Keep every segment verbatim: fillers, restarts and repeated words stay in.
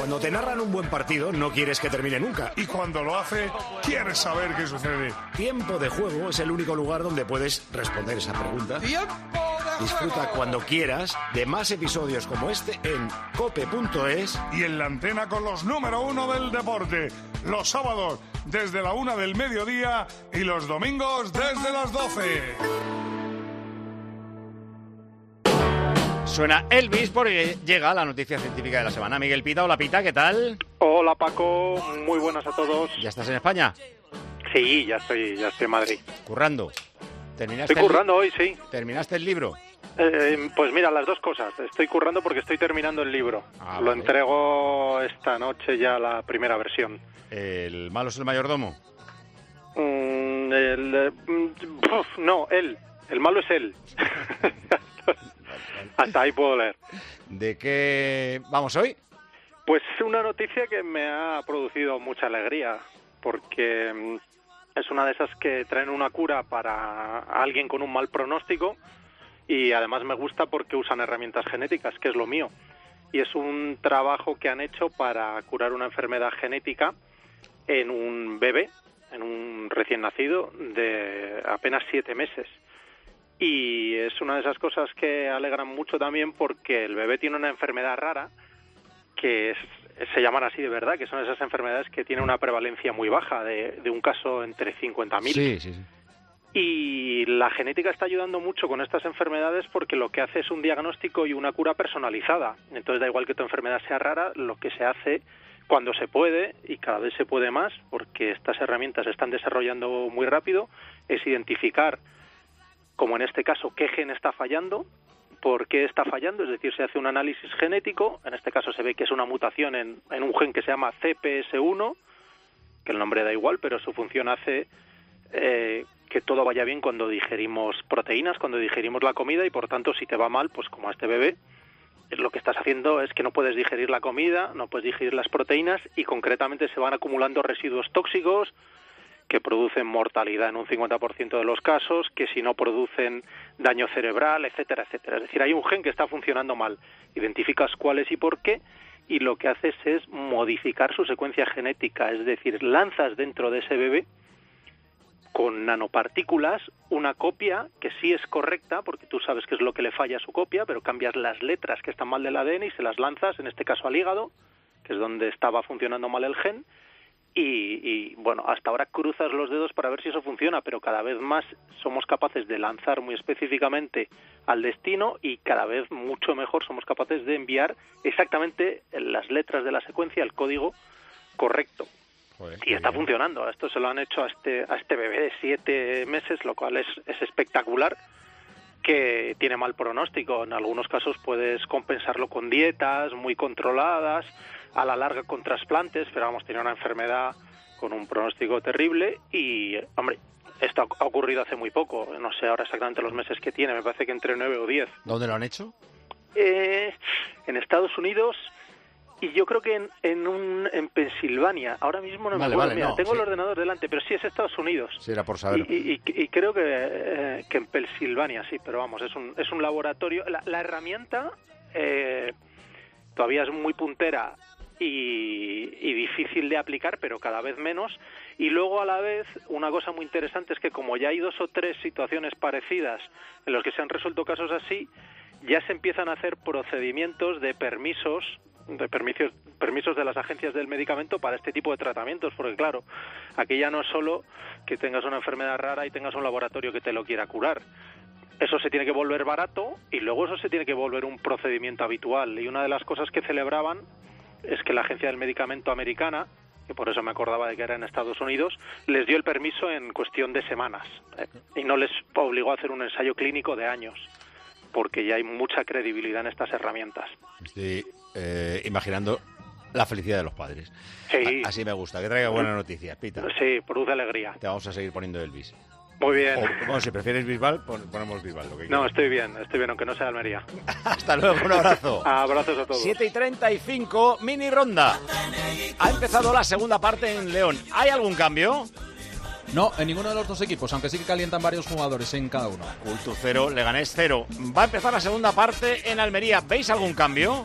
Cuando te narran un buen partido, no quieres que termine nunca. Y cuando lo hace, quieres saber qué sucede. Tiempo de Juego es el único lugar donde puedes responder esa pregunta. ¡Tiempo de Disfruta juego! cuando quieras de más episodios como este en cope punto es. Y en la antena con los número uno del deporte. Los sábados desde la una del mediodía y los domingos desde las doce. Suena Elvis porque llega la noticia científica de la semana. Miguel Pita, hola Pita, ¿qué tal? Hola Paco, muy buenas a todos. ¿Ya estás en España? Sí, ya estoy, ya estoy en Madrid. ¿Currando? ¿Terminaste Estoy currando el... hoy, sí. ¿Terminaste el libro? Eh, pues mira, las dos cosas. Estoy currando porque estoy terminando el libro. Ah, Lo vale. entrego esta noche ya la primera versión. ¿El malo es el mayordomo? Mm, el, eh, mm, uf, no, él. El malo es él. Hasta ahí puedo leer. ¿De qué vamos hoy? Pues una noticia que me ha producido mucha alegría, porque mm, es una de esas que traen una cura para alguien con un mal pronóstico y además me gusta porque usan herramientas genéticas, que es lo mío. Y es un trabajo que han hecho para curar una enfermedad genética en un bebé, en un recién nacido de apenas siete meses. Y es una de esas cosas que alegran mucho también porque el bebé tiene una enfermedad rara que es, se llaman así de verdad, que son esas enfermedades que tienen una prevalencia muy baja, de, de un caso entre cincuenta mil. Sí, sí, sí. Y la genética está ayudando mucho con estas enfermedades porque lo que hace es un diagnóstico y una cura personalizada. Entonces da igual que tu enfermedad sea rara, lo que se hace cuando se puede, y cada vez se puede más, porque estas herramientas se están desarrollando muy rápido, es identificar, como en este caso, qué gen está fallando, por qué está fallando, es decir, se hace un análisis genético, en este caso se ve que es una mutación en, en un gen que se llama C P S uno, que el nombre da igual, pero su función hace eh, que todo vaya bien cuando digerimos proteínas, cuando digerimos la comida, y por tanto, si te va mal, pues como a este bebé, lo que estás haciendo es que no puedes digerir la comida, no puedes digerir las proteínas, y concretamente se van acumulando residuos tóxicos que producen mortalidad en un cincuenta por ciento de los casos, que si no producen daño cerebral, etcétera, etcétera. Es decir, hay un gen que está funcionando mal. Identificas cuál es y por qué, y lo que haces es modificar su secuencia genética. Es decir, lanzas dentro de ese bebé con nanopartículas una copia que sí es correcta, porque tú sabes qué es lo que le falla a su copia, pero cambias las letras que están mal del A D N y se las lanzas, en este caso al hígado, que es donde estaba funcionando mal el gen. Y, y, bueno, hasta ahora cruzas los dedos para ver si eso funciona, pero cada vez más somos capaces de lanzar muy específicamente al destino y cada vez mucho mejor somos capaces de enviar exactamente las letras de la secuencia, el código correcto. Joder, y está funcionando. Esto se lo han hecho a este, a este bebé de siete meses, lo cual es, es espectacular, que tiene mal pronóstico. En algunos casos puedes compensarlo con dietas muy controladas, a la larga con trasplantes, pero vamos, tiene una enfermedad con un pronóstico terrible y, hombre, esto ha ocurrido hace muy poco, no sé ahora exactamente los meses que tiene, me parece que entre nueve o diez. ¿Dónde lo han hecho? Eh, en Estados Unidos y yo creo que en, en, un, en Pensilvania, ahora mismo no Vale, me acuerdo, vale, mira, no, tengo sí. el ordenador delante, pero sí es Estados Unidos. Sí, era por saber. Y, y, y creo que, eh, que en Pensilvania, sí, pero vamos, es un, es un laboratorio. La, la herramienta eh, todavía es muy puntera y, y difícil de aplicar, pero cada vez menos. Y luego, a la vez, una cosa muy interesante es que como ya hay dos o tres situaciones parecidas en los que se han resuelto casos así, ya se empiezan a hacer procedimientos de permisos de permisos, permisos de las agencias del medicamento para este tipo de tratamientos, porque claro, aquí ya no es solo que tengas una enfermedad rara y tengas un laboratorio que te lo quiera curar. Eso se tiene que volver barato y luego eso se tiene que volver un procedimiento habitual. Y una de las cosas que celebraban es que la Agencia del Medicamento americana, que por eso me acordaba de que era en Estados Unidos, les dio el permiso en cuestión de semanas eh, y no les obligó a hacer un ensayo clínico de años, porque ya hay mucha credibilidad en estas herramientas. Estoy eh, imaginando la felicidad de los padres. Sí. A- así me gusta, que traiga buenas noticias, Pita. Sí, produce alegría. Te vamos a seguir poniendo Elvis. Muy bien. O, bueno, si prefieres Bisbal, pon- ponemos Bisbal. Lo que No, quieras. estoy bien, estoy bien, aunque no sea Almería. Hasta luego, un abrazo. Abrazos a todos. siete y treinta y cinco, mini ronda. Ha empezado la segunda parte en León. ¿Hay algún cambio? No, en ninguno de los dos equipos, aunque sí que calientan varios jugadores en cada uno. Cultu cero, Leganés cero. Va a empezar la segunda parte en Almería. ¿Veis algún cambio?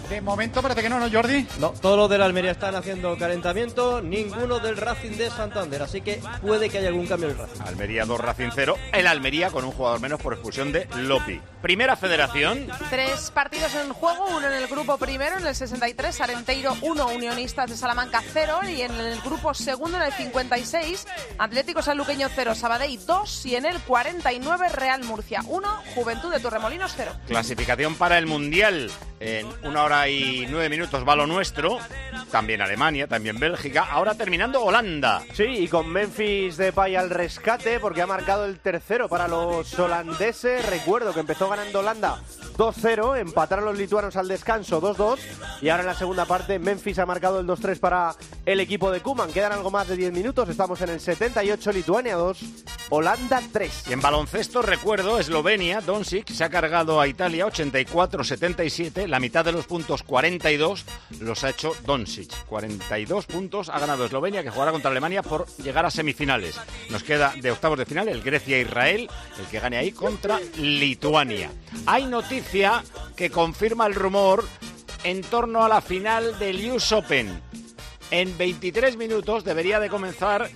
De momento parece que no, ¿no, Jordi? No, todos los de la Almería están haciendo calentamiento, ninguno del Racing de Santander, así que puede que haya algún cambio en el Racing. Almería dos, Racing cero. El Almería con un jugador menos por expulsión de Lopi. Primera Federación. Tres partidos en juego, uno en el grupo primero, en el sesenta y tres, Arenteiro uno, Unionistas de Salamanca cero, y en el grupo segundo, en el cincuenta y seis, Atlético Sanluqueño cero, Sabadell dos, y en el cuarenta y nueve, Real Murcia uno, Juventud de Torremolinos cero. Clasificación para el Mundial. En una hora y nueve minutos va lo nuestro. También Alemania, también Bélgica. Ahora terminando Holanda. Sí, y con Memphis Depay al rescate porque ha marcado el tercero para los holandeses. Recuerdo que empezó ganando Holanda dos cero, empataron los lituanos al descanso dos dos y ahora en la segunda parte Memphis ha marcado el dos tres para el equipo de Koeman. Quedan algo más de diez minutos, estamos en el setenta y ocho, Lituania dos, Holanda tres. Y en baloncesto, recuerdo, Eslovenia, Doncic se ha cargado a Italia ochenta y cuatro setenta y siete, la mitad de los puntos, cuarenta y dos, los ha hecho Doncic. cuarenta y dos puntos ha ganado Eslovenia, que jugará contra Alemania por llegar a semifinales. Nos queda de octavos de final el Grecia-Israel, el que gane ahí contra Lituania. Hay noticia que confirma el rumor en torno a la final del U S Open. En veintitrés minutos debería de comenzar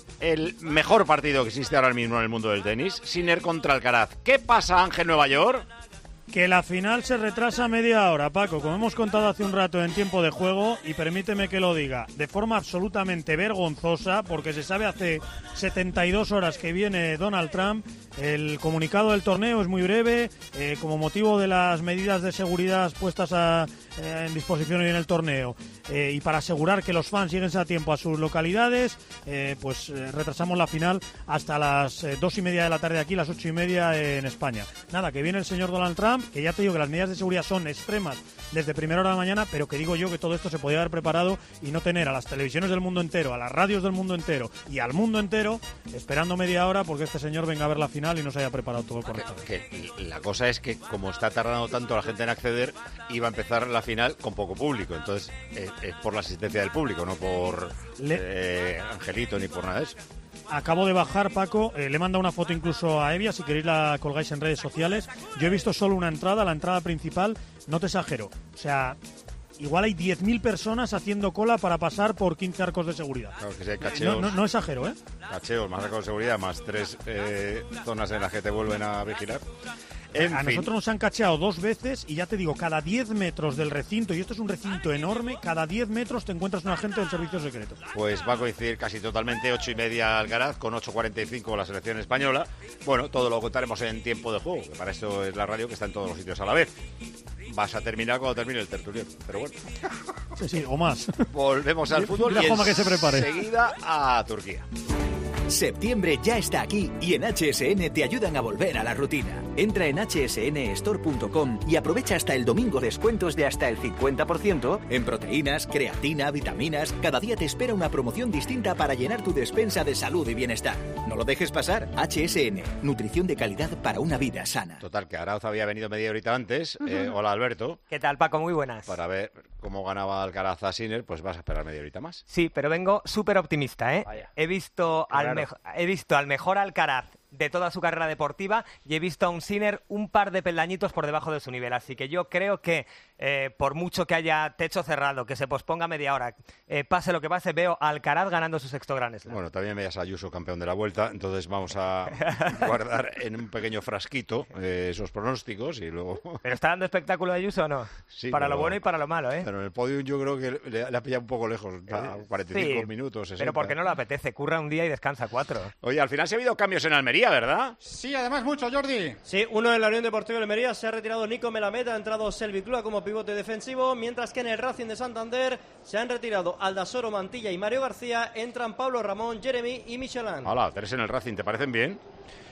el mejor partido que existe ahora mismo en el mundo del tenis, Sinner contra Alcaraz. ¿Qué pasa, Ángel Nueva York? Que la final se retrasa media hora, Paco, como hemos contado hace un rato en tiempo de juego, y permíteme que lo diga, de forma absolutamente vergonzosa, porque se sabe hace setenta y dos horas que viene Donald Trump. El comunicado del torneo es muy breve, eh, como motivo de las medidas de seguridad puestas a, eh, en disposición hoy en el torneo, eh, y para asegurar que los fans lleguen a tiempo a sus localidades, eh, pues eh, retrasamos la final hasta las eh, dos y media de la tarde aquí, las ocho y media en España. Nada, que viene el señor Donald Trump, que ya te digo que las medidas de seguridad son extremas desde primera hora de la mañana, pero que digo yo que todo esto se podía haber preparado y no tener a las televisiones del mundo entero, a las radios del mundo entero y al mundo entero esperando media hora porque este señor venga a ver la final y no se haya preparado todo correctamente. Que, que la cosa es que como está tardando tanto la gente en acceder, iba a empezar la final con poco público, entonces es, es por la asistencia del público, no por Le... eh, Angelito ni por nada de eso. Acabo de bajar, Paco, eh, le he mandado una foto incluso a Evia, si queréis la colgáis en redes sociales. Yo he visto solo una entrada, la entrada principal, no te exagero. O sea, igual hay diez mil personas haciendo cola para pasar por quince arcos de seguridad. Claro, que si hay cacheos, no, no, no exagero, ¿eh? Cacheos, más arcos de seguridad, más tres eh, zonas en las que te vuelven a vigilar. En a fin. Nosotros nos han cacheado dos veces y ya te digo, cada diez metros del recinto, y esto es un recinto enorme, cada diez metros te encuentras un agente del servicio secreto. Pues va a coincidir casi totalmente ocho y media Alcaraz con ocho cuarenta y cinco la selección española. Bueno, todo lo contaremos en tiempo de juego, que para eso es la radio que está en todos los sitios a la vez. Vas a terminar cuando termine el tertulión, pero bueno. Sí, sí, o más. Volvemos al fútbol y enseguida a Turquía. Septiembre ya está aquí y en H S N te ayudan a volver a la rutina. Entra en h s n store punto com y aprovecha hasta el domingo descuentos de hasta el cincuenta por ciento en proteínas, creatina, vitaminas. Cada día te espera una promoción distinta para llenar tu despensa de salud y bienestar. No lo dejes pasar. H S N, nutrición de calidad para una vida sana. Total, que Arauz había venido media horita antes. Uh-huh. eh, hola, Alberto. ¿Qué tal, Paco? Muy buenas. Para ver cómo ganaba Alcaraz a Sinner, pues vas a esperar media horita más. Sí, pero vengo súper optimista, ¿eh? Vaya. He visto al me- he visto al mejor Alcaraz de toda su carrera deportiva y he visto a un Sinner un par de peldañitos por debajo de su nivel, así que yo creo que eh, por mucho que haya techo cerrado, que se posponga media hora, eh, pase lo que pase, veo a Alcaraz ganando su sexto Grand Slam. Bueno, también veías a Ayuso campeón de la Vuelta, entonces vamos a guardar en un pequeño frasquito eh, esos pronósticos y luego... ¿Pero está dando espectáculo Ayuso o no? Sí, para pero, lo bueno y para lo malo, ¿eh? Pero en el podio yo creo que le, le ha pillado un poco lejos, a cuarenta y cinco sí, minutos, sesenta. Pero porque no le apetece, curra un día y descansa cuatro. Oye, al final se ha habido cambios en Almería, ¿verdad? Sí, además mucho, Jordi. Sí, uno en la Unión Deportiva de Almería, se ha retirado Nico Melamed, ha entrado Selvi Clua como pivote defensivo, mientras que en el Racing de Santander se han retirado Aldasoro Mantilla y Mario García, entran Pablo Ramón, Jeremy y Michelin. Hola, tres en el Racing, ¿te parecen bien?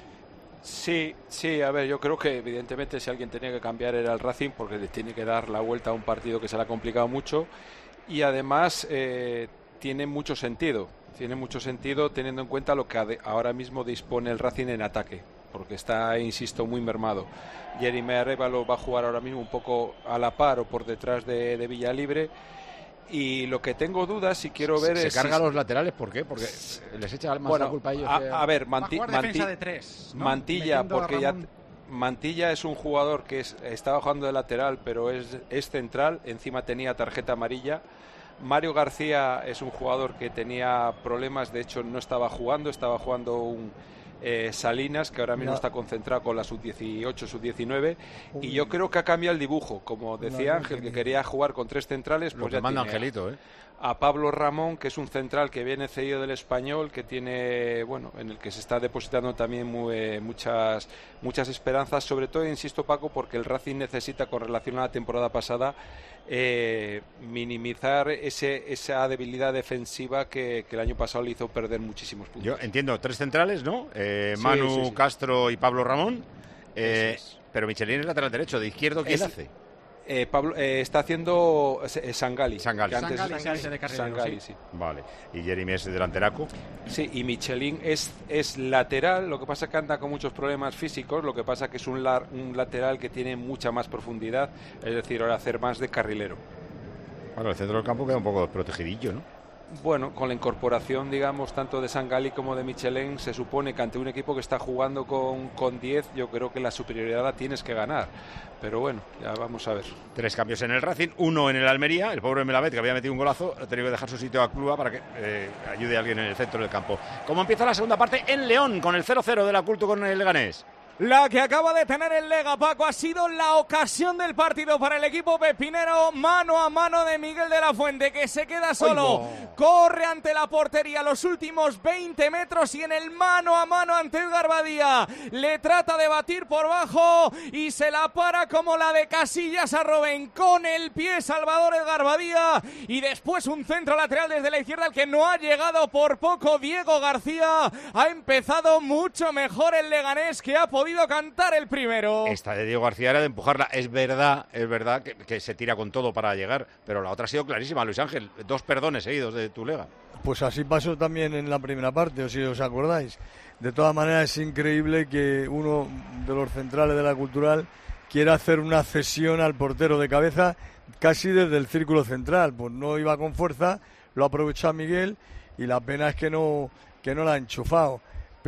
Sí, sí, a ver, yo creo que evidentemente si alguien tenía que cambiar era el Racing porque le tiene que dar la vuelta a un partido que se le ha complicado mucho y además eh, tiene mucho sentido, tiene mucho sentido teniendo en cuenta lo que ahora mismo dispone el Racing en ataque, porque está, insisto, muy mermado. Jeremy Arévalo va a jugar ahora mismo un poco a la par o por detrás de, de Villalibre. Y lo que tengo dudas y quiero ver se es... ¿Se carga si... a los laterales? ¿por qué? Porque les echa más bueno, la culpa a ellos. A, que... a ver, Manti... Va a jugar Manti... defensa de tres, ¿no? Mantilla, Metiendo porque ya... Mantilla es un jugador que es, estaba jugando de lateral, pero es, es central, encima tenía tarjeta amarilla. Mario García es un jugador que tenía problemas, de hecho no estaba jugando, estaba jugando un eh, Salinas, que ahora mismo no. está concentrado con la sub dieciocho, sub diecinueve, y yo creo que ha cambiado el dibujo, como decía no, Ángel, que quería jugar con tres centrales, pues Lo que ya manda tiene Angelito, ¿eh? a Pablo Ramón, que es un central que viene cedido del Español, que tiene, bueno, en el que se está depositando también muy, eh, muchas muchas esperanzas, sobre todo, insisto, Paco, porque el Racing necesita, con relación a la temporada pasada, eh, minimizar ese, esa debilidad defensiva que, que el año pasado le hizo perder muchísimos puntos. Yo entiendo, tres centrales, ¿no? Eh, Sí, Manu, sí, sí. Castro y Pablo Ramón, eh, es. pero Michelin es lateral derecho, de izquierdo, ¿quién Es- hace? Eh, Pablo eh, está haciendo eh, Sangali. Sangali. que antes- Sangali, Sangali de carrilero, Sangali, sí. sí. Vale, y Jeremy es delanteraco. Sí, y Michelin es, es lateral, lo que pasa es que anda con muchos problemas físicos, lo que pasa que es un, lar- un lateral que tiene mucha más profundidad, es decir, ahora hacer más de carrilero. Bueno, el centro del campo queda un poco desprotegidillo, ¿no? Bueno, con la incorporación, digamos, tanto de Sangali como de Michelin, se supone que ante un equipo que está jugando con, con diez, yo creo que la superioridad la tienes que ganar. Pero bueno, ya vamos a ver. Tres cambios en el Racing, uno en el Almería, el pobre Melamed, que había metido un golazo, ha tenido que dejar su sitio a Clua para que eh, ayude a alguien en el centro del campo. ¿Cómo empieza la segunda parte en León, con el cero cero de la Culto con el Leganés? La que acaba de tener el Lega, Paco, ha sido la ocasión del partido para el equipo pepinero, mano a mano de Miguel de la Fuente, que se queda solo, Oigo. corre ante la portería los últimos veinte metros y en el mano a mano ante Edgar Badía le trata de batir por bajo y se la para como la de Casillas a Robben con el pie Salvador Edgar Badía, y después un centro lateral desde la izquierda al que no ha llegado por poco Diego García. Ha empezado mucho mejor el Leganés, que ha podido cantar el primero. Esta de Diego García era de empujarla. Es verdad, es verdad que, que se tira con todo para llegar, pero la otra ha sido clarísima, Luis Ángel. Dos perdones seguidos de tu Lega. Pues así pasó también en la primera parte, o si os acordáis. De todas maneras, es increíble que uno de los centrales de la Cultural quiera hacer una cesión al portero de cabeza casi desde el círculo central. Pues no iba con fuerza, lo aprovechó a Miguel y la pena es que no, que no la ha enchufado.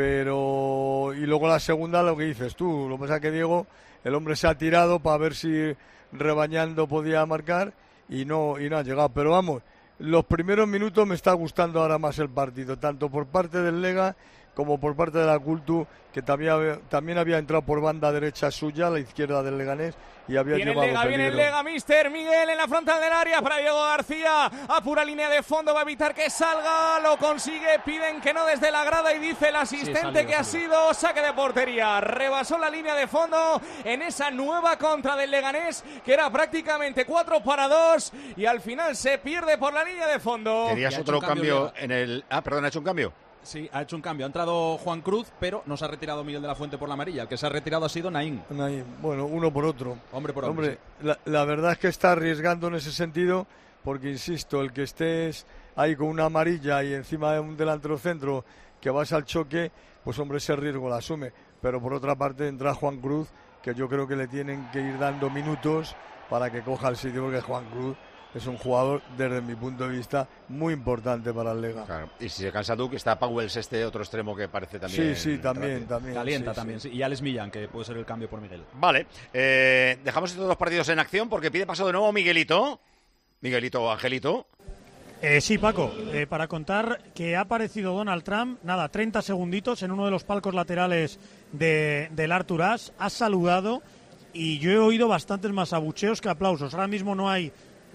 Pero, y luego la segunda, lo que dices tú, lo que pasa es que Diego, el hombre se ha tirado para ver si rebañando podía marcar y no, y no ha llegado. Pero vamos, los primeros minutos me está gustando ahora más el partido, tanto por parte del Lega como por parte de la Cultu, que también había, también había entrado por banda derecha suya, a la izquierda del Leganés, y había Viene el llevado Lega, peligro. viene el Lega, Mister Miguel en la frontal del área para Diego García, a pura línea de fondo, va a evitar que salga, lo consigue, piden que no desde la grada y dice el asistente Sí, salió, que ha salió. sido saque de portería, rebasó la línea de fondo en esa nueva contra del Leganés, que era prácticamente cuatro para dos y al final se pierde por la línea de fondo. ¿Querías otro cambio en el...? Ah, perdón, ¿ha hecho un cambio? Sí, ha hecho un cambio. Ha entrado Juan Cruz, pero no se ha retirado Miguel de la Fuente por la amarilla. El que se ha retirado ha sido Naín. Naín, bueno, uno por otro. Hombre por hombre, la, la verdad es que está arriesgando en ese sentido, porque insisto, el que estés ahí con una amarilla y encima de un delantero centro que vas al choque, pues hombre, ese riesgo lo asume. Pero por otra parte entra Juan Cruz, que yo creo que le tienen que ir dando minutos para que coja el sitio, porque Juan Cruz es un jugador, desde mi punto de vista, muy importante para el Lega. Claro. Y si se cansa Duque, está Pauwels, este otro extremo que parece también... Sí, sí, también, rápido. también. Calienta sí, también, sí. sí. Y Alex Millán, que puede ser el cambio por Miguel. Vale, eh, dejamos estos dos partidos en acción porque pide paso de nuevo Miguelito. Miguelito o Angelito. Eh, sí, Paco, eh, para contar que ha aparecido Donald Trump, nada, treinta segunditos en uno de los palcos laterales de, del Artur As, ha saludado y yo he oído bastantes más abucheos que aplausos. Ahora mismo no hay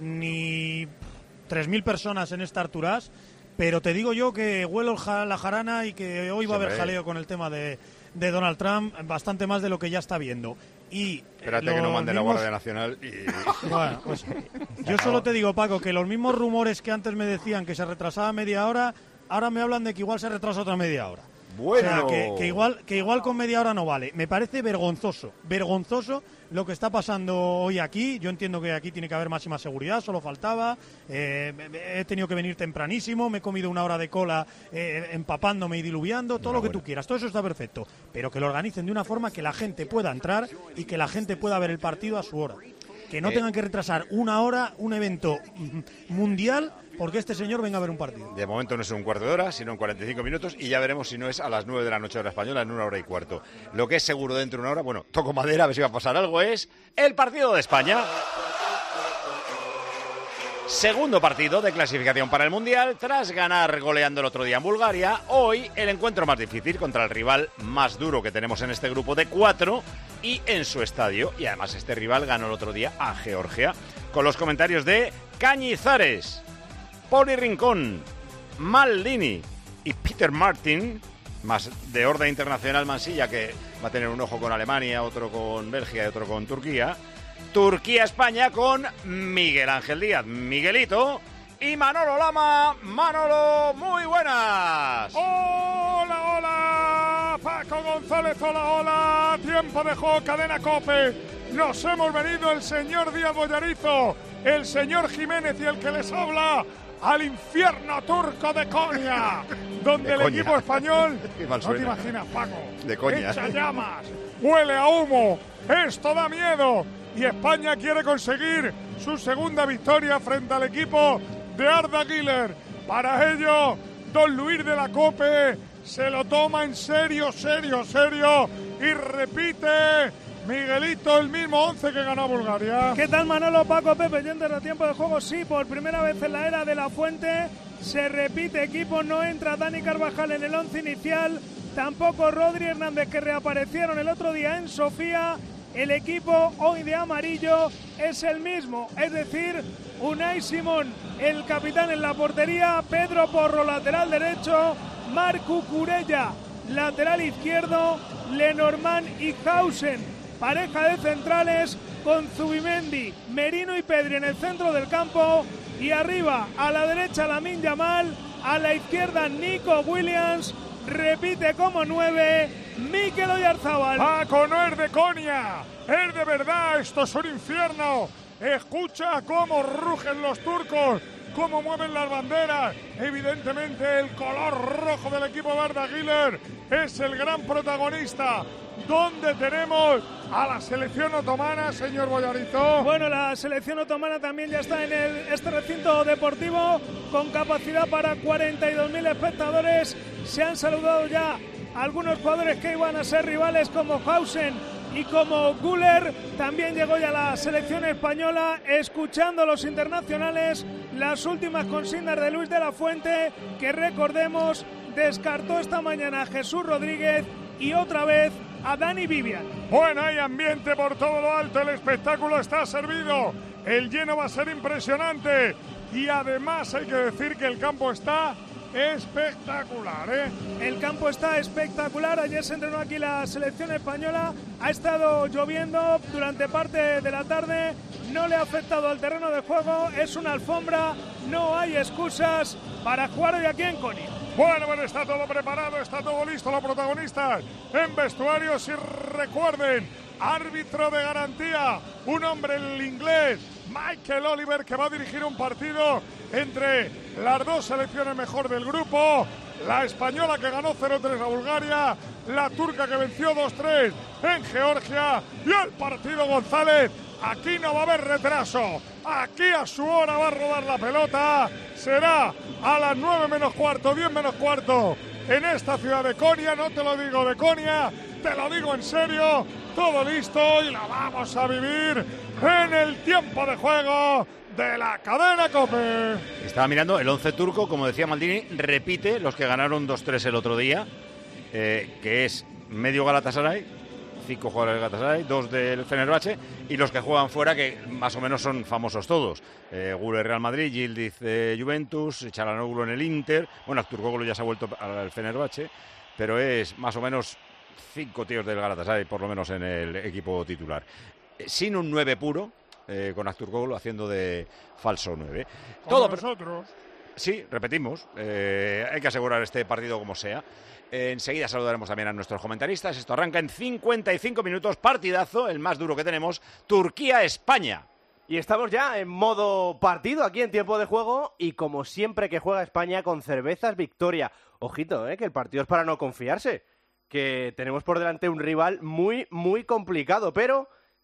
ni tres mil personas en este Artur As, pero te digo yo que huelo el ja- la jarana y que hoy va a haber Sí, jaleo con el tema de, de Donald Trump, bastante más de lo que ya está viendo. Y eh, Espérate que no los mande la mismos- Guardia Nacional y... Bueno, pues, yo solo te digo, Paco, que los mismos rumores que antes me decían que se retrasaba media hora, ahora me hablan de que igual se retrasa otra media hora. Bueno. O sea, que, que igual, que igual con media hora no vale. Me parece vergonzoso, vergonzoso lo que está pasando hoy aquí. Yo entiendo que aquí tiene que haber máxima seguridad, solo faltaba. Eh, he tenido que venir tempranísimo, me he comido una hora de cola eh, empapándome y diluviando, todo lo que tú quieras. Todo eso está perfecto. Pero que lo organicen de una forma que la gente pueda entrar y que la gente pueda ver el partido a su hora. que no Eh. tengan que retrasar una hora un evento mundial porque este señor venga a ver un partido. De momento no es en un cuarto de hora, sino en cuarenta y cinco minutos, y ya veremos si no es a las nueve de la noche hora española, en una hora y cuarto. Lo que es seguro dentro de una hora, bueno, toco madera, a ver si va a pasar algo, es el partido de España. Segundo partido de clasificación para el Mundial, tras ganar goleando el otro día en Bulgaria. Hoy el encuentro más difícil contra el rival más duro que tenemos en este grupo de cuatro y en su estadio. Y además este rival ganó el otro día a Georgia. Con los comentarios de Cañizares, Poli Rincón, Maldini y Peter Martin, más de orden internacional Mansilla, que va a tener un ojo con Alemania, otro con Bélgica y otro con Turquía. Turquía-España con Miguel Ángel Díaz, Miguelito, y Manolo Lama. Manolo, muy buenas. Hola, hola, Paco González, hola, hola. Tiempo de juego, cadena COPE. Nos hemos venido el señor Díaz Bollarizo, el señor Jiménez y el que les habla al infierno turco de Konya, donde De el coña. equipo español, Qué mal no te suena. imaginas, Paco, De coña. echa llamas, huele a humo, esto da miedo. Y España quiere conseguir su segunda victoria frente al equipo de Arda Güler. Para ello, don Luis de la COPE se lo toma en serio, serio, serio y repite, Miguelito, el mismo once que ganó Bulgaria. ¿Qué tal, Manolo, Paco, Pepe, oyentes de Tiempo de Juego? Sí, por primera vez en la era de La Fuente se repite equipo, no entra Dani Carvajal en el once inicial, tampoco Rodri Hernández, que reaparecieron el otro día en Sofía. El equipo hoy de amarillo es el mismo, es decir, Unai Simón, el capitán en la portería, Pedro Porro, lateral derecho, Marc Cucurella, lateral izquierdo, Lenormand y Hausen, pareja de centrales con Zubimendi, Merino y Pedri en el centro del campo, y arriba a la derecha Lamine Yamal, a la izquierda Nico Williams. Repite como nueve Mikel Oyarzabal. Paco, no es de coña, es de verdad, esto es un infierno. Escucha cómo rugen los turcos, cómo mueven las banderas. Evidentemente el color rojo del equipo de Arda Güler es el gran protagonista. ¿Dónde tenemos a la selección otomana, señor Bollarizo? Bueno, la selección otomana también ya está en el, este recinto deportivo con capacidad para cuarenta y dos mil espectadores. Se han saludado ya algunos jugadores que iban a ser rivales como Hausen y como Güler. También llegó ya la selección española, escuchando a los internacionales las últimas consignas de Luis de la Fuente, que recordemos descartó esta mañana a Jesús Rodríguez y otra vez a Dani Vivian. Bueno, hay ambiente por todo lo alto, el espectáculo está servido, el lleno va a ser impresionante y además hay que decir que el campo está espectacular, ¿eh? El campo está espectacular. Ayer se entrenó aquí la selección española. Ha estado lloviendo durante parte de la tarde. No le ha afectado al terreno de juego. Es una alfombra. No hay excusas para jugar hoy aquí en Konya. Bueno, bueno, está todo preparado, está todo listo. Los protagonistas en vestuarios y recuerden, árbitro de garantía, un hombre, el inglés Michael Oliver, que va a dirigir un partido entre las dos selecciones mejor del grupo, la española que ganó cero tres a Bulgaria, la turca que venció dos tres en Georgia, y el partido, González, aquí no va a haber retraso, aquí a su hora va a rodar la pelota, será a las nueve menos cuarto, diez menos cuarto, en esta ciudad de Konya. No te lo digo de Konya, te lo digo en serio, todo listo y la vamos a vivir en el tiempo de juego de la cadena COPE. Estaba mirando el once turco, como decía Maldini, repite los que ganaron dos tres el otro día, eh, que es medio Galatasaray, cinco jugadores del Galatasaray, dos del Fenerbahce, y los que juegan fuera, que más o menos son famosos todos. Eh, Güler Real Madrid, Yildiz eh, Juventus, Çalhanoğlu en el Inter, bueno, Turkoglu ya se ha vuelto al Fenerbahce, pero es más o menos cinco tíos del Galatasaray, por lo menos en el equipo titular. Eh, sin un nueve puro, eh, con Turkoglu haciendo de falso nueve. Todo nosotros. Sí, repetimos, eh, hay que asegurar este partido como sea. Eh, enseguida saludaremos también a nuestros comentaristas. Esto arranca en cincuenta y cinco minutos, partidazo, el más duro que tenemos, Turquía-España. Y estamos ya en modo partido aquí en tiempo de juego y como siempre que juega España con cervezas Victoria. Ojito, eh, que el partido es para no confiarse, que tenemos por delante un rival muy, muy complicado, pero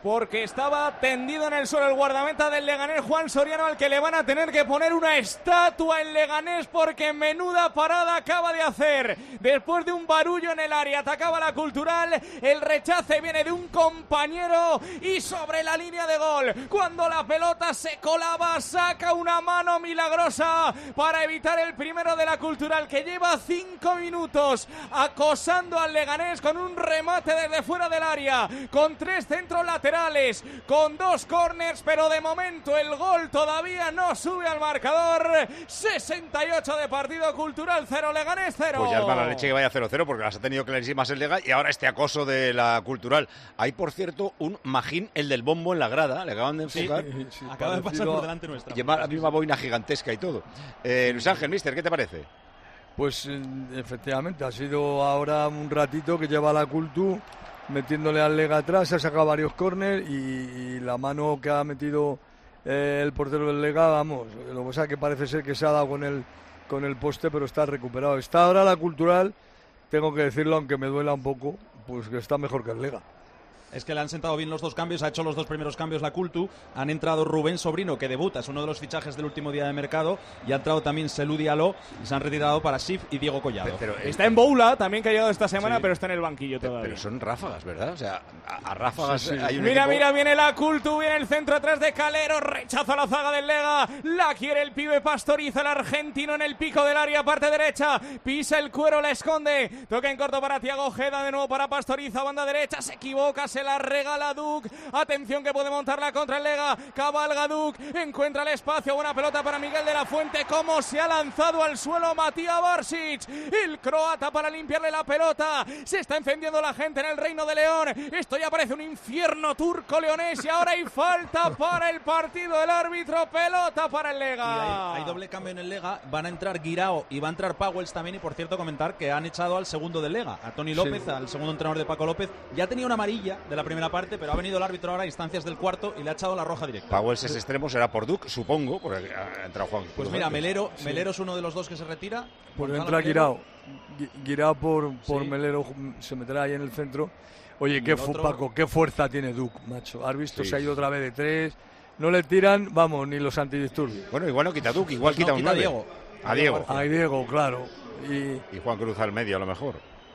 porque estaba tendido en el suelo el guardameta del Leganés, Juan Soriano, al que le van a tener que poner una estatua en Leganés porque menuda parada acaba de hacer. Después de un barullo en el área, atacaba la Cultural, el rechace viene de un compañero y sobre la línea de gol, cuando la pelota se colaba, saca una mano milagrosa para evitar el primero de la Cultural, que lleva cinco minutos acosando al Leganés con un remate desde fuera del área, con tres centros laterales, con dos córners, pero de momento el gol todavía no sube al marcador. sesenta y ocho de partido, Cultural cero, Leganés cero. Pues ya es mala leche que vaya cero cero porque las ha tenido clarísimas el Lega y ahora este acoso de la Cultural. Hay, por cierto, un Magín, el del bombo en la grada, le acaban de enfocar. Sí, sí, acaba de pasar por delante nuestra. Lleva la misma boina gigantesca y todo. Eh, Luis Ángel, mister, ¿qué te parece? Pues efectivamente, ha sido ahora un ratito que lleva la Cultu metiéndole al Lega atrás, ha sacado varios córner y, y la mano que ha metido eh, el portero del Lega, vamos, lo que pasa es que parece ser que se ha dado con el, con el poste, pero está recuperado. Está ahora la Cultural, tengo que decirlo, aunque me duela un poco, pues que está mejor que el Lega. Es que le han sentado bien los dos cambios, ha hecho los dos primeros cambios la Cultu, han entrado Rubén Sobrino, que debuta, es uno de los fichajes del último día de mercado, y ha entrado también Selú Diallo, y se han retirado para Sif y Diego Collado. Pero, pero, está en Boula, también que ha llegado esta semana, sí, pero está en el banquillo todavía. Pero son ráfagas, ¿verdad? O sea, a, a ráfagas sí, sí. Hay un Mira, equipo... mira, viene la Cultu, viene el centro atrás de Calero, rechaza la zaga del Lega, la quiere el pibe Pastoriza, el argentino en el pico del área, parte derecha, pisa el cuero, la esconde, toca en corto para Thiago Ojeda, de nuevo para Pastoriza, banda derecha, se equivoca, se la regala Duc, atención que puede montarla contra el Lega, cabalga Duc, encuentra el espacio, buena pelota para Miguel de la Fuente, como se ha lanzado al suelo Matías Barsic, el croata para limpiarle la pelota, se está encendiendo la gente en el Reino de León, esto ya parece un infierno turco-leonés y ahora hay falta para el partido, el árbitro, pelota para el Lega. Hay, hay doble cambio en el Lega, van a entrar Guirao y va a entrar Pauwels también, y por cierto comentar que han echado al segundo del Lega, a Toni López, sí, al segundo entrenador de Paco López, ya tenía una amarilla de la primera parte, pero ha venido el árbitro ahora a instancias del cuarto y le ha echado la roja directa. Pauwels es extremo, será por Duc, supongo, porque ha entrado Juan. Pues mira, Melero, sí. Melero es uno de los dos que se retira. Pues entra Guirao. Guirao por, por sí. Melero se meterá ahí en el centro. Oye, qué, otro... Paco, qué fuerza tiene Duc, macho. Has visto, sí. se ha ido otra vez de tres. No le tiran, vamos, ni los antidisturbios. Bueno, igual no quita Duc, igual pues quita no, un quita Diego. A Diego. A Diego, claro. Y... y Juan Cruz al medio, a lo mejor.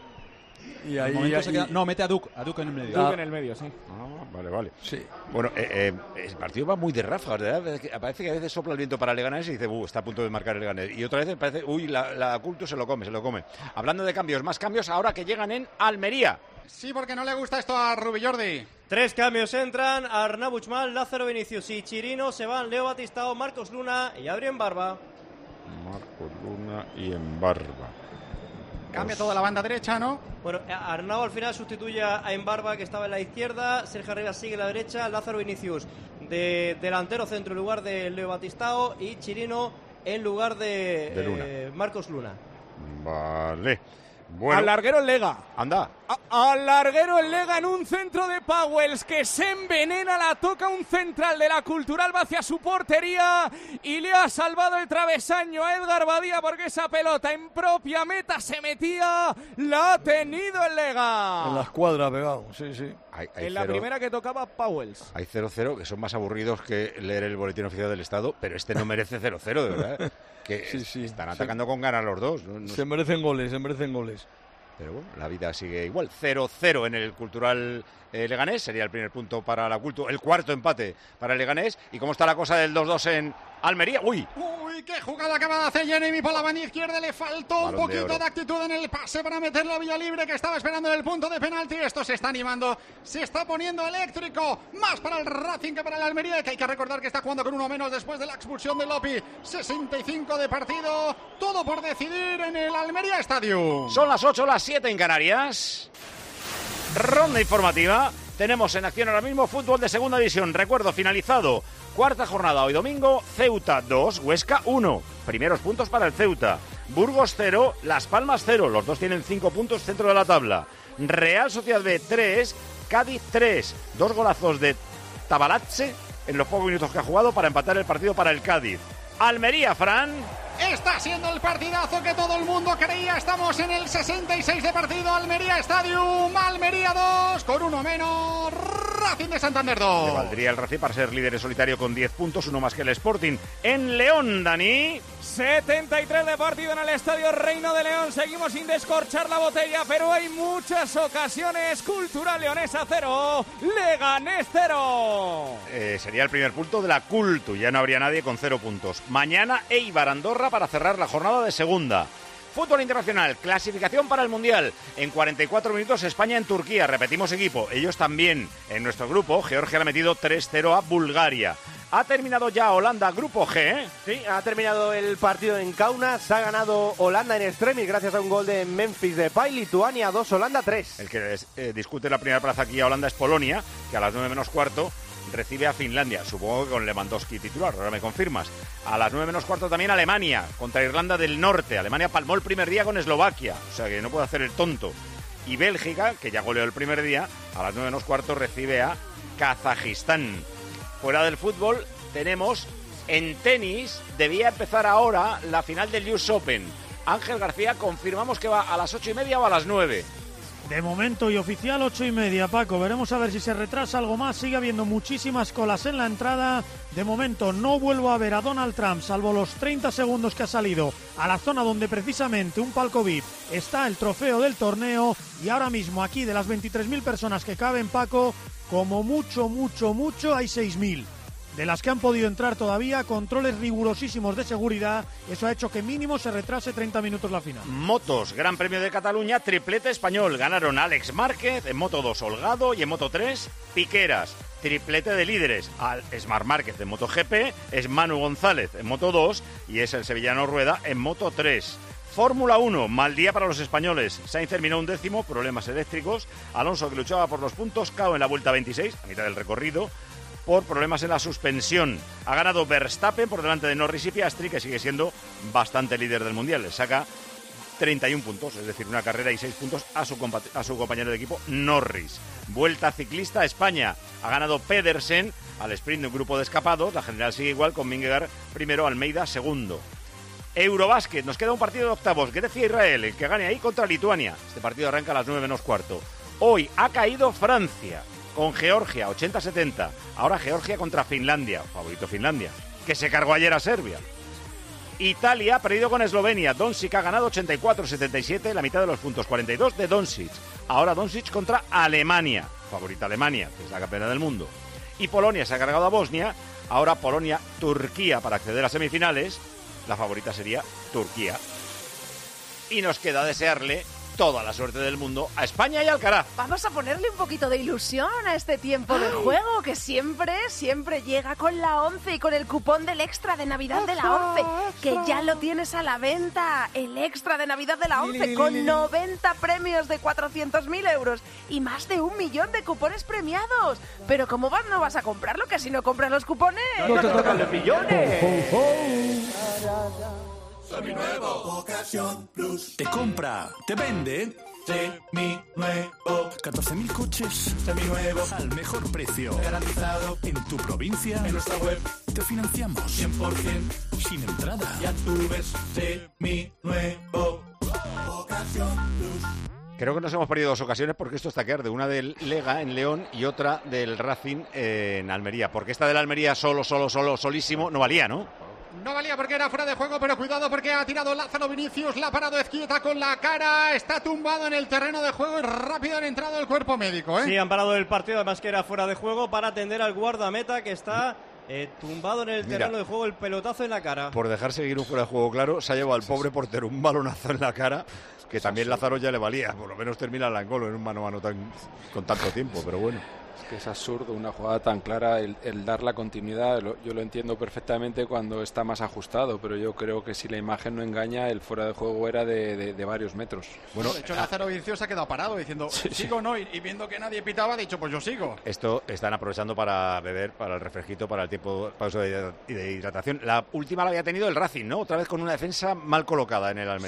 Y ahí, ahí... Queda... No, mete a Duc, a Duc en el medio. Duc en el medio, sí. Ah, vale, vale. Sí. Bueno, eh, eh, el partido va muy de ráfagas, ¿verdad? Parece que a veces sopla el viento para el Leganés y dice, uh, está a punto de marcar el Leganés. Y otra vez parece, uy, la, la Cultu se lo come, se lo come. Hablando de cambios, más cambios ahora que llegan en Almería. Sí, porque no le gusta esto a Rubi Jordi. Tres cambios entran, Arnau Buchmal, Lázaro Vinicius y Chirino, se van Leo Batistao, Marcos Luna y Adrián Barba. Marcos Luna y en Barba. Cambia toda la banda derecha, ¿no? Bueno, Arnau al final sustituye a Embarba, que estaba en la izquierda, Sergio Arribas sigue en la derecha, Lázaro Vinicius de delantero centro en lugar de Leo Batistao y Chirino en lugar de, de Luna. Eh, Marcos Luna. Vale. Bueno. Al larguero el Lega. Anda. A, al larguero el Lega en un centro de Pauwels que se envenena, la toca un central de la Cultural, va hacia su portería y le ha salvado el travesaño a Edgar Badía porque esa pelota en propia meta se metía, la ha tenido el Lega. En la escuadra pegado, sí, sí. Hay, hay en la cero, primera que tocaba Pauwels. Hay cero cero que son más aburridos que leer el boletín oficial del Estado, pero este no merece cero cero, de verdad. Que sí, sí, están atacando sí. con ganas los dos. No, no se merecen goles, se merecen goles. Pero bueno, la vida sigue igual. cero cero en el Cultural eh, Leganés. Sería el primer punto para la Cultu. El cuarto empate para el Leganés. ¿Y cómo está la cosa del dos dos en Almería? ¡Uy! ¡Uy! ¡Qué jugada acaba de hacer Jeremy por la banda izquierda! Le faltó Balón un poquito de, de actitud en el pase para meterlo a Villalibre, que estaba esperando en el punto de penalti. Esto se está animando, se está poniendo eléctrico. Más para el Racing que para el Almería, que hay que recordar que está jugando con uno menos después de la expulsión de Lopi. sesenta y cinco de partido. Todo por decidir en el Almería Stadium. Son las ocho, las siete en Canarias. Ronda informativa. Tenemos en acción ahora mismo fútbol de segunda división. Recuerdo, finalizado. Cuarta jornada hoy domingo. Ceuta dos, Huesca uno. Primeros puntos para el Ceuta. Burgos cero, Las Palmas cero. Los dos tienen cinco puntos centro de la tabla. Real Sociedad B tres, Cádiz tres. Dos golazos de Tabalatse en los pocos minutos que ha jugado para empatar el partido para el Cádiz. Almería, Fran. Está siendo el partidazo que todo el mundo creía. Estamos en el sesenta y seis de partido. Almería Stadium. Almería dos con uno menos. Racing de Santander dos. Le valdría el Racing para ser líder en solitario con diez puntos, uno más que el Sporting. En León, Dani. setenta y tres de partido en el Estadio Reino de León. Seguimos sin descorchar la botella, pero hay muchas ocasiones. Cultural Leonesa cero, Leganés cero. Eh, sería el primer punto de la Cultu. Ya no habría nadie con cero puntos. Mañana Eibar Andorra para cerrar la jornada de segunda. Fútbol internacional, clasificación para el Mundial. En cuarenta y cuatro minutos España en Turquía, repetimos equipo. Ellos también. En nuestro grupo, Georgia le ha metido tres cero a Bulgaria. Ha terminado ya Holanda, grupo G, ¿eh? Sí, ha terminado el partido en Kaunas. Ha ganado Holanda en extremis gracias a un gol de Memphis Depay. Lituania dos, Holanda tres. El que eh, discute la primera plaza aquí a Holanda es Polonia, que a las nueve menos cuarto recibe a Finlandia, supongo que con Lewandowski titular, ahora me confirmas. A las nueve menos cuarto también Alemania contra Irlanda del Norte. Alemania palmó el primer día con Eslovaquia, o sea que no puede hacer el tonto. Y Bélgica, que ya goleó el primer día, a las nueve menos cuarto recibe a Kazajistán. Fuera del fútbol tenemos en tenis, debía empezar ahora la final del U S Open. Ángel García, confirmamos que va a las ocho y media o a las nueve. De momento y oficial ocho y media, Paco. Veremos a ver si se retrasa algo más. Sigue habiendo muchísimas colas en la entrada. De momento no vuelvo a ver a Donald Trump, salvo los treinta segundos que ha salido a la zona donde precisamente un palco V I P está el trofeo del torneo. Y ahora mismo aquí de las veintitrés mil personas que caben, Paco, como mucho, mucho, mucho hay seis mil. De las que han podido entrar todavía, controles rigurosísimos de seguridad. Eso ha hecho que mínimo se retrase treinta minutos la final. Motos, Gran Premio de Cataluña, triplete español. Ganaron Alex Márquez, en Moto dos Holgado y en Moto tres Piqueras. Triplete de líderes, al Smart Márquez en MotoGP, es Manu González en Moto dos y es el sevillano Rueda en Moto tres. Fórmula uno, mal día para los españoles. Sainz terminó un décimo, problemas eléctricos. Alonso, que luchaba por los puntos, cao en la vuelta veintiséis, a mitad del recorrido, por problemas en la suspensión. Ha ganado Verstappen por delante de Norris y Piastri, que sigue siendo bastante líder del Mundial. Le saca treinta y un puntos, es decir, una carrera y seis puntos a su, a su compañero de equipo Norris. Vuelta ciclista a España. Ha ganado Pedersen al sprint de un grupo de escapados. La general sigue igual con Vingegaard primero, Almeida segundo. Eurobásquet, nos queda un partido de octavos. Grecia-Israel, el que gane ahí contra Lituania. Este partido arranca a las nueve menos cuarto. Hoy ha caído Francia con Georgia, ochenta setenta. Ahora Georgia contra Finlandia, favorito Finlandia, que se cargó ayer a Serbia. Italia ha perdido con Eslovenia. Doncic ha ganado ochenta y cuatro setenta y siete, la mitad de los puntos, cuarenta y dos de Doncic. Ahora Doncic contra Alemania, favorita Alemania, que es la campeona del mundo. Y Polonia se ha cargado a Bosnia. Ahora Polonia-Turquía para acceder a semifinales. La favorita sería Turquía. Y nos queda desearle toda la suerte del mundo a España y Alcaraz. Vamos a ponerle un poquito de ilusión a este tiempo Ay. de juego, que siempre, siempre llega con la once y con el cupón del extra de Navidad de la once, que ya lo tienes a la venta. El extra de Navidad de la once con noventa premios de cuatrocientos mil euros y más de un millón de cupones premiados. Pero ¿cómo vas, no vas a comprarlo? Que si no compras los cupones... ¡No te tocan los millones! ¡Oh, oh! Seminuevo, Ocasión Plus. Te compra, te vende. Seminuevo. catorce mil coches. Seminuevos. Al mejor precio. Garantizado. En tu provincia. En nuestra web. Te financiamos. cien por ciento. Sin entrada. Ya tú ves. Seminuevo. Ocasión Plus. Creo que nos hemos perdido dos ocasiones porque esto está que arde. Una del Lega en León y otra del Racing en Almería. Porque esta del Almería solo, solo, solo, solísimo no valía, ¿no? No valía porque era fuera de juego, pero cuidado porque ha tirado Lázaro Vinicius, la ha parado Ezquieta con la cara, está tumbado en el terreno de juego y rápido han entrado el cuerpo médico, ¿eh? Sí, han parado el partido, además que era fuera de juego, para atender al guardameta que está eh, tumbado en el terreno Mira, de juego, el pelotazo en la cara. Por dejar seguir un fuera de juego claro, se ha llevado al pobre portero un balonazo en la cara, que también Lázaro ya le valía, por lo menos termina el gol en un mano a mano tan, con tanto tiempo, pero bueno. Que es absurdo una jugada tan clara, el, el dar la continuidad, lo, yo lo entiendo perfectamente cuando está más ajustado, pero yo creo que si la imagen no engaña, el fuera de juego era de, de, de varios metros. Bueno, de hecho Lázaro Vinicius se ha quedado parado diciendo sí, sigo o no, y, y viendo que nadie pitaba ha dicho pues yo sigo. Esto están aprovechando para beber, para el refresquito, para el tiempo pausa de, de hidratación. La última la había tenido el Racing, ¿no? Otra vez con una defensa mal colocada en el Almería. Sí.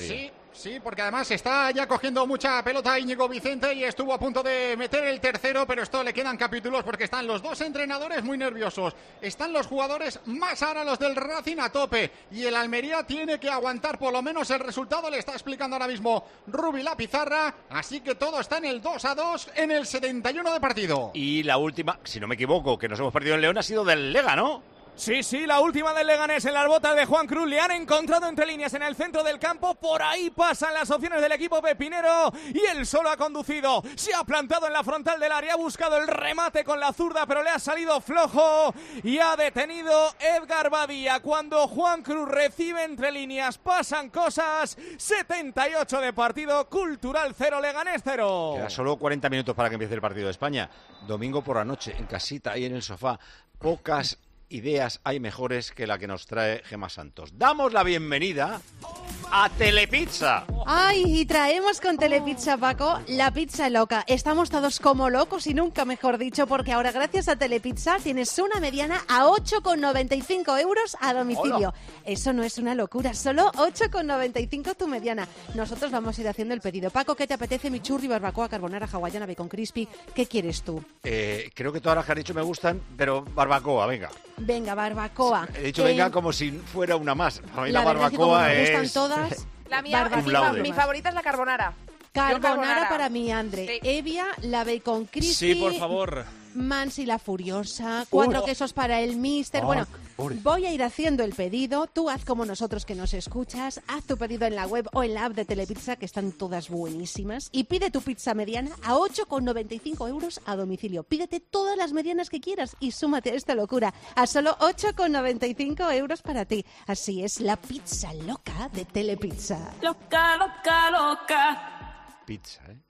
Sí, porque además está ya cogiendo mucha pelota Íñigo Vicente y estuvo a punto de meter el tercero, pero esto le quedan capítulos porque están los dos entrenadores muy nerviosos. Están los jugadores más ahora los del Racing a tope y el Almería tiene que aguantar por lo menos el resultado, le está explicando ahora mismo Rubi la pizarra, así que todo está en el dos a dos en el setenta y uno de partido. Y la última, si no me equivoco, que nos hemos perdido en León ha sido del Lega, ¿no? Sí, sí, la última del Leganés en las botas de Juan Cruz. Le han encontrado entre líneas en el centro del campo. Por ahí pasan las opciones del equipo pepinero. Y él solo ha conducido. Se ha plantado en la frontal del área. Ha buscado el remate con la zurda, pero le ha salido flojo. Y ha detenido Edgar Badía. Cuando Juan Cruz recibe entre líneas, pasan cosas. setenta y ocho de partido. Cultural cero, Leganés cero. Queda solo cuarenta minutos para que empiece el partido de España. Domingo por la noche, en casita, ahí en el sofá. Pocas ideas hay mejores que la que nos trae Gemma Santos. Damos la bienvenida a Telepizza. Ay, y traemos con Telepizza, Paco, la pizza loca. Estamos todos como locos y nunca mejor dicho, porque ahora gracias a Telepizza tienes una mediana a ocho con noventa y cinco euros a domicilio. Hola. Eso no es una locura, solo ocho con noventa y cinco tu mediana. Nosotros vamos a ir haciendo el pedido. Paco, ¿qué te apetece? Mi churri, barbacoa, carbonara, hawaiana, bacon crispy. ¿Qué quieres tú? Eh, creo que todas las que has dicho me gustan, pero barbacoa, venga. Venga, barbacoa. He dicho eh, venga como si fuera una más. Para mí la, la barbacoa es... me gustan todas. La mía, mi, mi favorita es la carbonara. Carbonara, carbonara. para mí, André. Sí. Evia, la bacon crispy. Sí, por favor. Mansi la furiosa, cuatro uh, quesos para el mister. Oh, bueno, uh. voy a ir haciendo el pedido. Tú haz como nosotros que nos escuchas. Haz tu pedido en la web o en la app de Telepizza, que están todas buenísimas. Y pide tu pizza mediana a ocho con noventa y cinco euros a domicilio. Pídete todas las medianas que quieras y súmate a esta locura a solo ocho con noventa y cinco euros para ti. Así es la pizza loca de Telepizza. Loca, loca, loca. Pizza, ¿eh?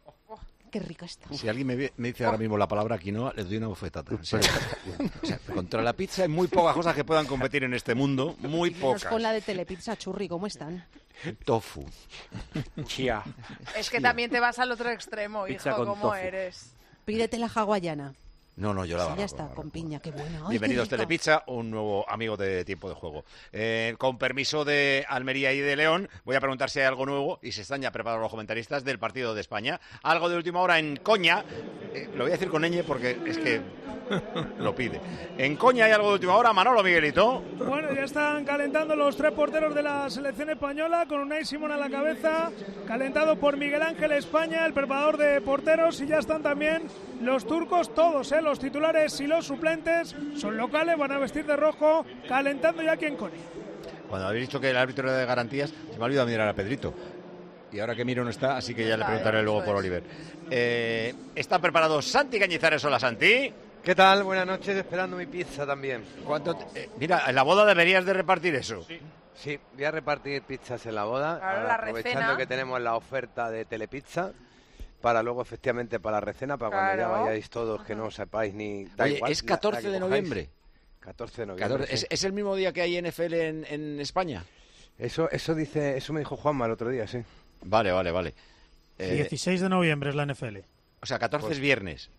Qué rico está. Si alguien me, me dice ahora mismo la palabra quinoa, les doy una bofetada. O sea, o sea, contra la pizza hay muy pocas cosas que puedan competir en este mundo. Muy pocas. Con la de Telepizza, churri, ¿cómo están? Tofu. Chia. Es que también te vas al otro extremo, pizza hijo, ¿cómo tofu. Eres? Pídete la hawaiana. No, no, yo la sí, barbacoa, ya está, barbacoa. Con piña, qué bueno. Ay, Bienvenidos qué Telepizza, un nuevo amigo de Tiempo de Juego. Eh, con permiso de Almería y de León, voy a preguntar si hay algo nuevo y si están ya preparados los comentaristas del partido de España. Algo de última hora en Coña, eh, lo voy a decir con ñ porque es que lo pide. En Coña hay algo de última hora, Manolo, Miguelito. Bueno, ya están calentando los tres porteros de la selección española, con Unai Simón a la cabeza, calentado por Miguel Ángel España, el preparador de porteros, y ya están también los turcos, todos, ¿eh? Los titulares y los suplentes son locales, van a vestir de rojo, calentando ya aquí en Coña. Cuando habéis dicho que el árbitro era de garantías, se me ha olvidado mirar a Pedrito. Y ahora que Miro no está, así que ya le preguntaré luego por Oliver. Eh, ¿Están preparados Santi Cañizares? Hola, Santi. ¿Qué tal? Buenas noches, esperando mi pizza también. ¿Cuánto te... eh, mira, en la boda deberías de repartir eso. Sí, sí, voy a repartir pizzas en la boda, claro, ahora, la aprovechando recena. que tenemos la oferta de Telepizza, para luego efectivamente para la recena, para claro. cuando ya vayáis todos, que no sepáis ni... Da Oye, igual, es catorce de noviembre. catorce de noviembre. catorce, sí. ¿es, ¿Es el mismo día que hay N F L en, en España? Eso, eso dice, eso me dijo Juanma el otro día, sí. Vale, vale, vale. Eh, dieciséis de noviembre es la N F L. O sea, catorce pues, es viernes.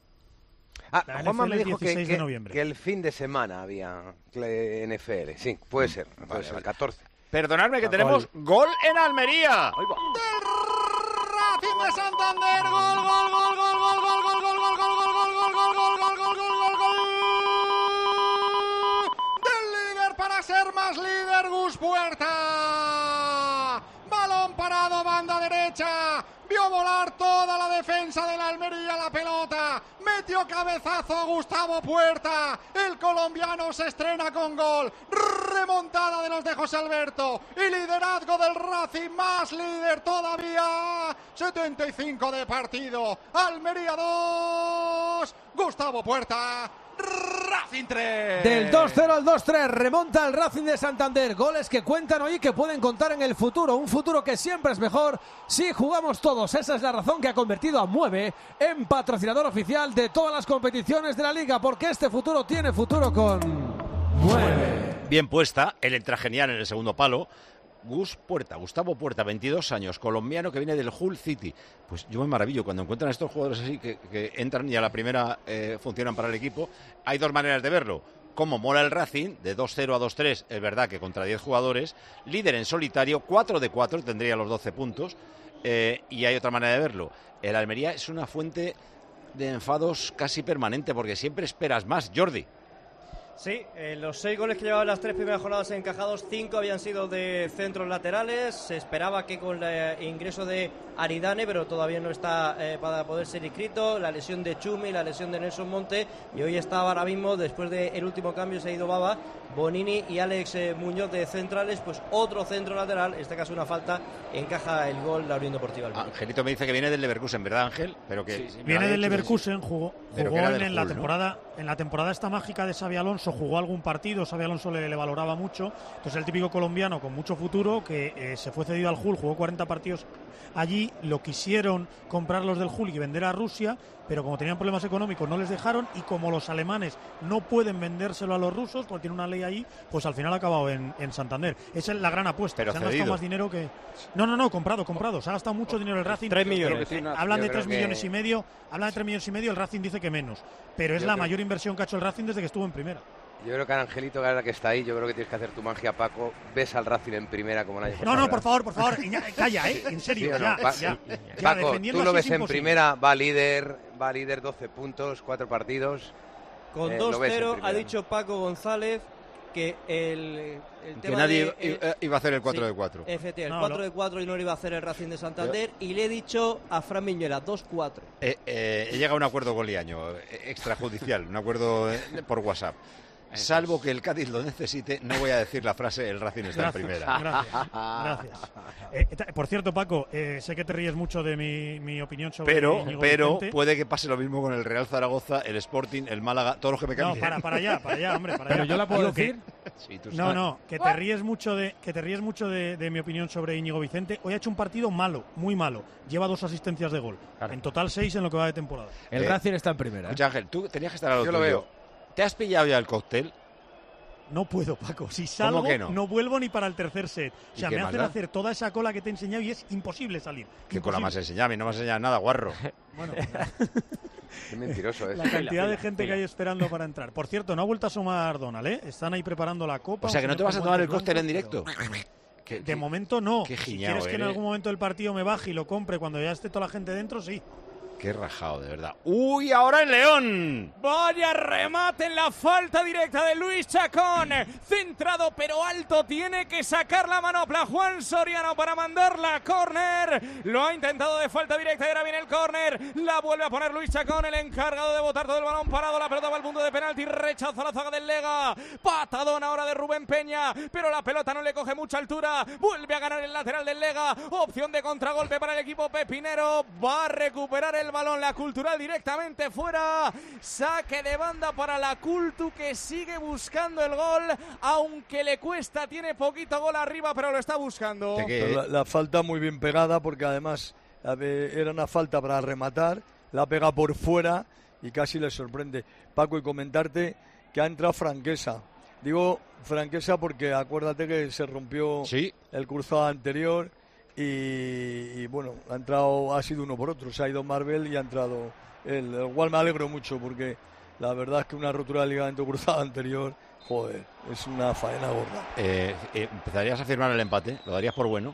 Ah, la Juanma me dijo que, que, que el fin de semana había N F L. Sí, puede ser. Puede vale, ser, vale. catorce. Perdonadme que ah, tenemos gol. gol en Almería. Racing de Santander, gol, gol, gol, gol, gol, gol, gol, gol, gol, gol, gol, gol, gol, gol, gol, gol, gol, gol, gol. Del líder para ser más líder, Gus Puerta. Balón parado, banda derecha. Vio volar toda la defensa de la Almería la pelota. Metió cabezazo Gustavo Puerta. El colombiano se estrena con gol. Remontada de los de José Alberto. Y liderazgo del Racing, más líder todavía. setenta y cinco de partido. Almería dos. Gustavo Puerta. Racing tres. Del dos cero al dos tres remonta el Racing de Santander. Goles que cuentan hoy y que pueden contar en el futuro. Un futuro que siempre es mejor si jugamos todos. Esa es la razón que ha convertido a Mueve en patrocinador oficial de todas las competiciones de la Liga, porque este futuro tiene futuro con Mueve. Bien puesta, él entra genial en el segundo palo. Gus Puerta, Gustavo Puerta, veintidós años, colombiano que viene del Hull City. Pues yo me maravillo cuando encuentran a estos jugadores así que, que entran y a la primera eh, funcionan para el equipo. Hay dos maneras de verlo. cómo mola el Racing, de dos cero a dos tres, es verdad que contra diez jugadores, líder en solitario, cuatro de cuatro, tendría los doce puntos, eh, y hay otra manera de verlo. El Almería es una fuente de enfados casi permanente, porque siempre esperas más, Jordi. Sí, eh, los seis goles que llevaban las tres primeras jornadas encajados, cinco habían sido de centros laterales. Se esperaba que con el ingreso de Aridane, pero todavía no está eh, para poder ser inscrito. La lesión de Chumi, la lesión de Nelson Monte. Y hoy está ahora mismo, después del último cambio, se ha ido Baba, Bonini y Alex eh, Muñoz de centrales. Pues otro centro lateral, en este caso una falta, encaja el gol la Unión Deportiva Almería. Angelito me dice que viene del Leverkusen, ¿verdad, Ángel? Pero que sí, sí, viene del Leverkusen, jugó, jugó en, en la Hull, temporada ¿no? en la temporada esta mágica de Xabi Alonso, jugó algún partido, Xabi Alonso le, le valoraba mucho, entonces el típico colombiano con mucho futuro que eh, se fue cedido al Hull, jugó cuarenta partidos allí, lo quisieron comprar los del Hull y vender a Rusia, pero como tenían problemas económicos no les dejaron, y como los alemanes no pueden vendérselo a los rusos porque tiene una ley ahí, pues al final ha acabado en, en Santander. Esa es la gran apuesta. Pero se han cedido. gastado más dinero que... No, no, no, comprado, comprado. Se ha gastado mucho dinero el Racing. Tres millones. Eh, hablan Yo de creo tres que- millones y medio, hablan de tres millones y medio, el Racing dice que menos. Pero es Yo la creo- mayor inversión que ha hecho el Racing desde que estuvo en primera. Yo creo que Angelito, que ahora que está ahí, yo creo que tienes que hacer tu magia, Paco. Ves al Racing en primera como nadie. No, no, por favor, por favor, Iña- calla, ¿eh? En serio, ¿Sí o ya, no? Pa- ya, ya, Paco, defendiendo tú lo así ves es en imposible. primera, va líder, va líder, doce puntos, cuatro partidos. Con Eh, dos lo ves en cero ha primera. dicho Paco González que el, el Que tema nadie de, iba- eh, iba a hacer el cuatro sí, de cuatro. Efectivamente, el No, cuatro lo- de cuatro y no lo iba a hacer el Racing de Santander, y le he dicho a Fran Miñera, dos cuatro. Eh, eh, he llegado a un acuerdo con Liaño, eh, extrajudicial, un acuerdo eh, por WhatsApp. Salvo que el Cádiz lo necesite, no voy a decir la frase el Racing está Gracias, en primera. Gracias, gracias. Eh, ta- por cierto, Paco, eh, sé que te ríes mucho de mi, mi opinión sobre Pero, Íñigo pero Vicente. puede que pase lo mismo con el Real Zaragoza, el Sporting, el Málaga, todos los que me No, cambien. para, para allá, para allá, hombre, para Pero allá. yo la puedo Digo que- decir. Sí, tú No, sabes. no, que te ríes mucho de que te ríes mucho de, de mi opinión sobre Íñigo Vicente. Hoy ha hecho un partido malo, muy malo. Lleva dos asistencias de gol. En total seis en lo que va de temporada. El Eh, Racing está en primera. ¿eh? Escucha, Ángel, tú tenías que estar a lo Yo lo tuyo. veo. ¿Te has pillado ya el cóctel? No puedo, Paco. Si salgo, que no? no? vuelvo ni para el tercer set. O ¿Y sea, qué me más hacen da? hacer toda esa cola que te he enseñado y es imposible salir. ¿Qué cola Imposible. más enseñar? No me has enseñado nada, guarro. Bueno, Qué mentiroso es. la cantidad de gente que hay esperando para entrar. Por cierto, no ha vuelto a asomar Donald, ¿eh? Están ahí preparando la copa. O sea, que no un te vas a señor tomar con el cóctel en guantes directo. blancos, ¿Qué- pero- De qué- momento no. qué Si giñao quieres que en eres. algún momento del partido me baje y lo compre cuando ya esté toda la gente dentro, sí. Qué rajado, de verdad. ¡Uy, ahora el León! Vaya remate en la falta directa de Luis Chacón. Centrado pero alto. Tiene que sacar la manopla Juan Soriano para mandarla a córner. Lo ha intentado de falta directa y ahora viene el córner. La vuelve a poner Luis Chacón, el encargado de botar todo el balón parado. La pelota va al punto de penalti. Rechaza la zaga del Lega. Patadón ahora de Rubén Peña. Pero la pelota no le coge mucha altura. Vuelve a ganar el lateral del Lega. Opción de contragolpe para el equipo pepinero. Va a recuperar el balón la Cultural directamente fuera. Saque de banda para la Cultu, que sigue buscando el gol, aunque le cuesta, tiene poquito gol arriba, pero lo está buscando. Pero La, la falta muy bien pegada, porque además a ver, era una falta para rematar, la pega por fuera y casi le sorprende. Paco, y comentarte que ha entrado Franquesa. Digo Franquesa porque acuérdate que se rompió Sí. el cruzado anterior y, y, bueno, ha entrado, ha sido uno por otro. Se ha ido Marvel y ha entrado él. El cual me alegro mucho porque la verdad es que una rotura del ligamento cruzado anterior, joder, es una faena gorda. Eh, eh, ¿Empezarías a firmar el empate? ¿Lo darías por bueno?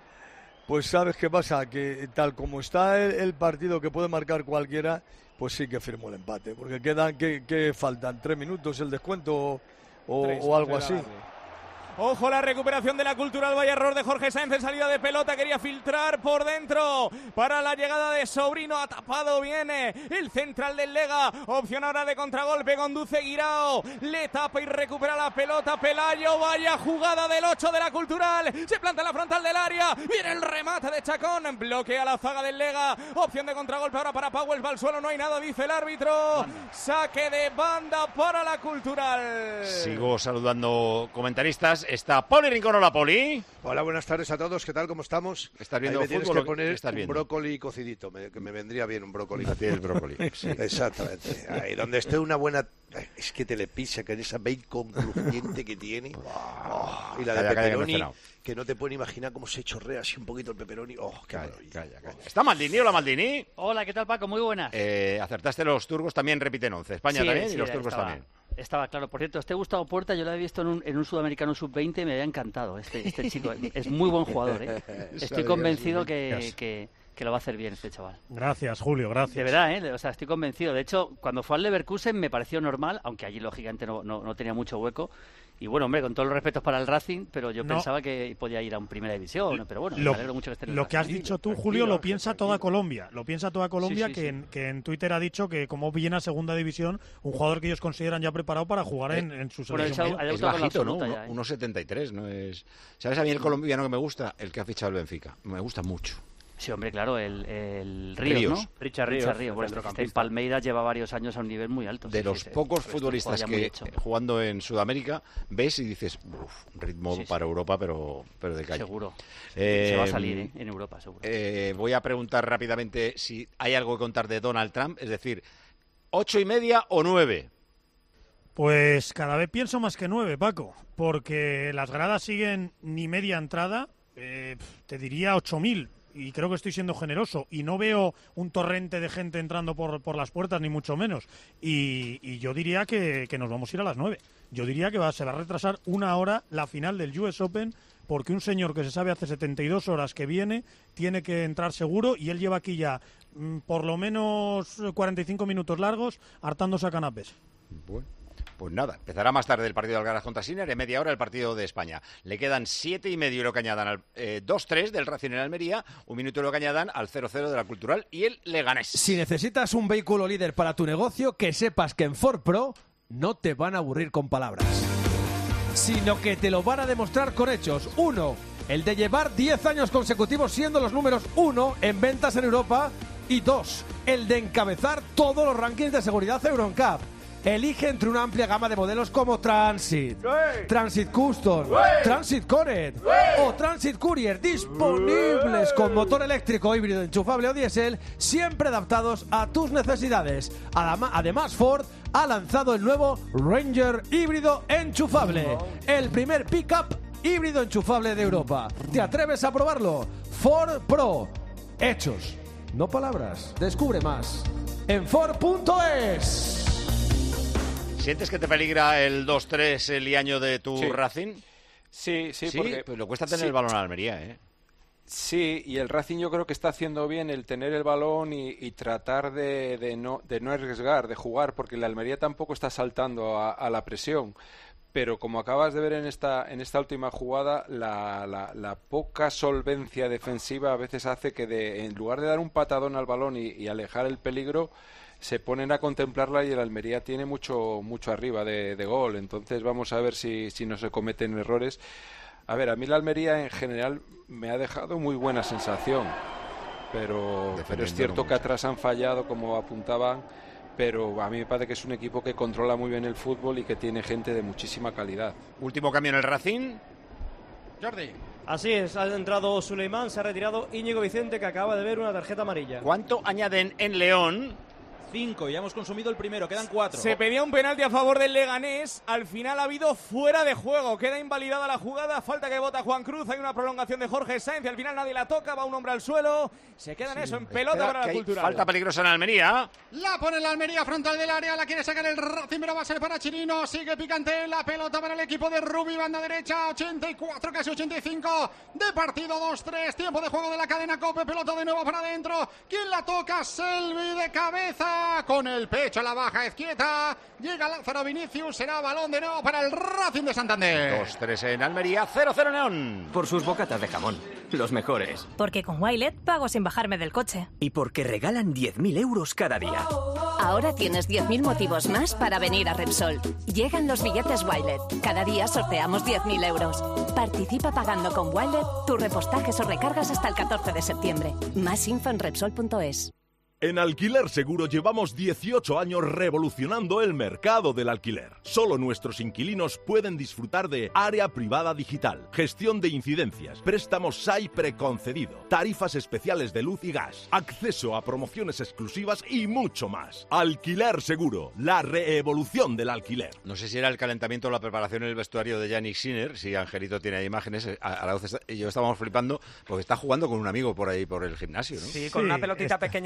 Pues ¿sabes qué pasa? Que tal como está el, el partido, que puede marcar cualquiera, pues sí que firmo el empate. Porque quedan, ¿qué, qué faltan? ¿Tres minutos el descuento o, Tres, o algo será así? darle. Ojo la recuperación de la Cultural, vaya error de Jorge Sáenz en salida de pelota, quería filtrar por dentro para la llegada de Sobrino, ha tapado viene el central del Lega, opción ahora de contragolpe, conduce Guirao, le tapa y recupera la pelota Pelayo, vaya jugada del ocho de la Cultural, se planta en la frontal del área, viene el remate de Chacón, bloquea la zaga del Lega, opción de contragolpe ahora para Powell, va al suelo, no hay nada, dice el árbitro, saque de banda para la Cultural. Sigo saludando comentaristas. Está Poli Rincón. Hola, Poli. Hola, buenas tardes a todos. ¿Qué tal? ¿Cómo estamos? ¿Estás viendo Ahí me tienes fútbol o que qué poner estás un viendo? brócoli cocidito, me, que me vendría bien un brócoli. A ti el brócoli, sí. Exactamente. Ahí donde esté una buena... Es que te le pisa con esa bacon crujiente que tiene. Oh, y la de Calla, calla, que no he pepperoni, cenado. que no te pueden imaginar cómo se chorrea así un poquito el pepperoni. Oh, qué maravilla. Calla, calla. ¿Está Maldini? Hola, Maldini. Hola, ¿qué tal, Paco? Muy buenas. Eh, acertaste los turcos, también repiten once. España Sí, también sí, y los ahí turcos estaba. también. Estaba claro. Por cierto, este Gustavo Puerta yo lo había visto en un, en un sudamericano sub veinte y me había encantado. Este, este chico es muy buen jugador. ¿eh? Estoy convencido que, que, que lo va a hacer bien este chaval. Gracias, Julio, gracias. De verdad, ¿eh? O sea, estoy convencido. De hecho, cuando fue al Leverkusen me pareció normal, aunque allí lógicamente no, no, no tenía mucho hueco. Y bueno, hombre, con todos los respetos para el Racing, pero yo No. pensaba que podía ir a un primera división. Pero bueno, Lo, me alegro mucho que esté en el lo que has Racing. dicho tú, Julio, lo piensa toda Colombia. Lo piensa toda Colombia, Sí, sí, que, sí. En, que en Twitter ha dicho que como viene a segunda división, un jugador que ellos consideran ya preparado para jugar en, en su selección. mayor. Es bajito, ¿no? uno setenta y tres, ¿no? Es... ¿Sabes a mí el colombiano que me gusta? El que ha fichado el Benfica. Me gusta mucho. Sí, hombre, claro, el, el Ríos, Ríos. ¿no? Richard Ríos, Richard Ríos. el Bueno, este centrocampista. en Palmeiras lleva varios años a un nivel muy alto. De sí, los sí, sí. pocos Este futbolistas juega ya muy que hecho. jugando en Sudamérica ves y dices, uff, ritmo Sí, sí. para Europa, pero, pero de calle. Seguro. Eh, Se va a salir, ¿eh? En Europa, seguro. eh, voy a preguntar rápidamente si hay algo que contar de Donald Trump, es decir, ¿ocho y media o nueve? Pues cada vez pienso más que nueve, Paco, porque las gradas siguen ni media entrada, eh, te diría ocho mil. Y creo que estoy siendo generoso. Y no veo un torrente de gente entrando por, por las puertas, ni mucho menos. Y, y yo diría que, que nos vamos a ir a las nueve. Yo diría que va, se va a retrasar una hora la final del U S Open, porque un señor que se sabe hace setenta y dos horas que viene, tiene que entrar seguro, y él lleva aquí ya mm, por lo menos cuarenta y cinco minutos largos hartándose a canapés. Bueno. Pues nada, empezará más tarde el partido de Alcaraz contra Sinner, en media hora el partido de España. Le quedan siete y medio lo que añadan al eh, dos tres del Racing en Almería, un minuto lo que añadan al cero cero de la Cultural y el Leganés. Si necesitas un vehículo líder para tu negocio, que sepas que en Ford Pro no te van a aburrir con palabras, sino que te lo van a demostrar con hechos. Uno, el de llevar diez años consecutivos siendo los números uno en ventas en Europa. Y dos, el de encabezar todos los rankings de seguridad Euro N C A P. Elige entre una amplia gama de modelos como Transit, Transit Custom, Transit Connect o Transit Courier, disponibles con motor eléctrico, híbrido, enchufable o diésel, siempre adaptados a tus necesidades. Adama- Además, Ford ha lanzado el nuevo Ranger híbrido enchufable, el primer pickup híbrido enchufable de Europa. ¿Te atreves a probarlo? Ford Pro. Hechos, no palabras. Descubre más en Ford punto es. ¿Sientes que te peligra el dos tres el año de tu Sí. Racing? Sí, sí, Sí, porque... pues le cuesta tener sí. el balón a Almería, ¿eh? Sí, y el Racing yo creo que está haciendo bien el tener el balón y, y tratar de, de, no, de no arriesgar, de jugar, porque la Almería tampoco está saltando a, a la presión. Pero como acabas de ver en esta, en esta última jugada, la, la, la poca solvencia defensiva a veces hace que de, en lugar de dar un patadón al balón y, y alejar el peligro, se ponen a contemplarla y el Almería tiene mucho mucho arriba de, de gol. Entonces vamos a ver si, si no se cometen errores. A ver, a mí la Almería en general me ha dejado muy buena sensación, pero, pero es cierto que atrás han fallado, como apuntaban, pero a mí me parece que es un equipo que controla muy bien el fútbol y que tiene gente de muchísima calidad. Último cambio en el Racing. Jordi. Así es, ha entrado Suleimán, se ha retirado Íñigo Vicente, que acaba de ver una tarjeta amarilla. ¿Cuánto añaden en León? Cinco, ya hemos consumido el primero, quedan cuatro. Se pedía un penalti a favor del Leganés, al final ha habido fuera de juego, queda invalidada la jugada, falta que vota Juan Cruz, hay una prolongación de Jorge Sainz, y al final nadie la toca, va un hombre al suelo, se queda en eso, en pelota Espera, para que la hay Cultural. falta peligrosa en Almería. La pone la Almería frontal del área, la quiere sacar el Racing, pero va a ser para Chirino. Sigue picante la pelota para el equipo de Rubi, banda derecha, ochenta y cuatro, casi ochenta y cinco de partido, dos tres, tiempo de juego de la cadena Cope, pelota de nuevo para adentro. ¿Quién la toca? Selvi de cabeza, con el pecho a la baja izquierda. Llega Lázaro Vinicius, será balón de nuevo para el Racing de Santander. dos tres en Almería, cero cero León. Por sus bocatas de jamón, los mejores. Porque con Wilet pago sin bajarme del coche. Y porque regalan diez mil euros cada día. Ahora tienes diez mil motivos más para venir a Repsol. Llegan los billetes Wilet. Cada día sorteamos diez mil euros. Participa pagando con Wilet tus repostajes o recargas hasta el catorce de septiembre. Más info en Repsol punto es. En Alquiler Seguro llevamos dieciocho años revolucionando el mercado del alquiler. Solo nuestros inquilinos pueden disfrutar de área privada digital, gestión de incidencias, préstamos S A I preconcedido, tarifas especiales de luz y gas, acceso a promociones exclusivas y mucho más. Alquiler Seguro, la reevolución del alquiler. No sé si era el calentamiento o la preparación en el vestuario de Yannick Sinner, si Angelito tiene ahí imágenes. Arauz y yo estábamos flipando porque está jugando con un amigo por ahí por el gimnasio, ¿no? Sí, con sí, una pelotita es... pequeña de fútbol.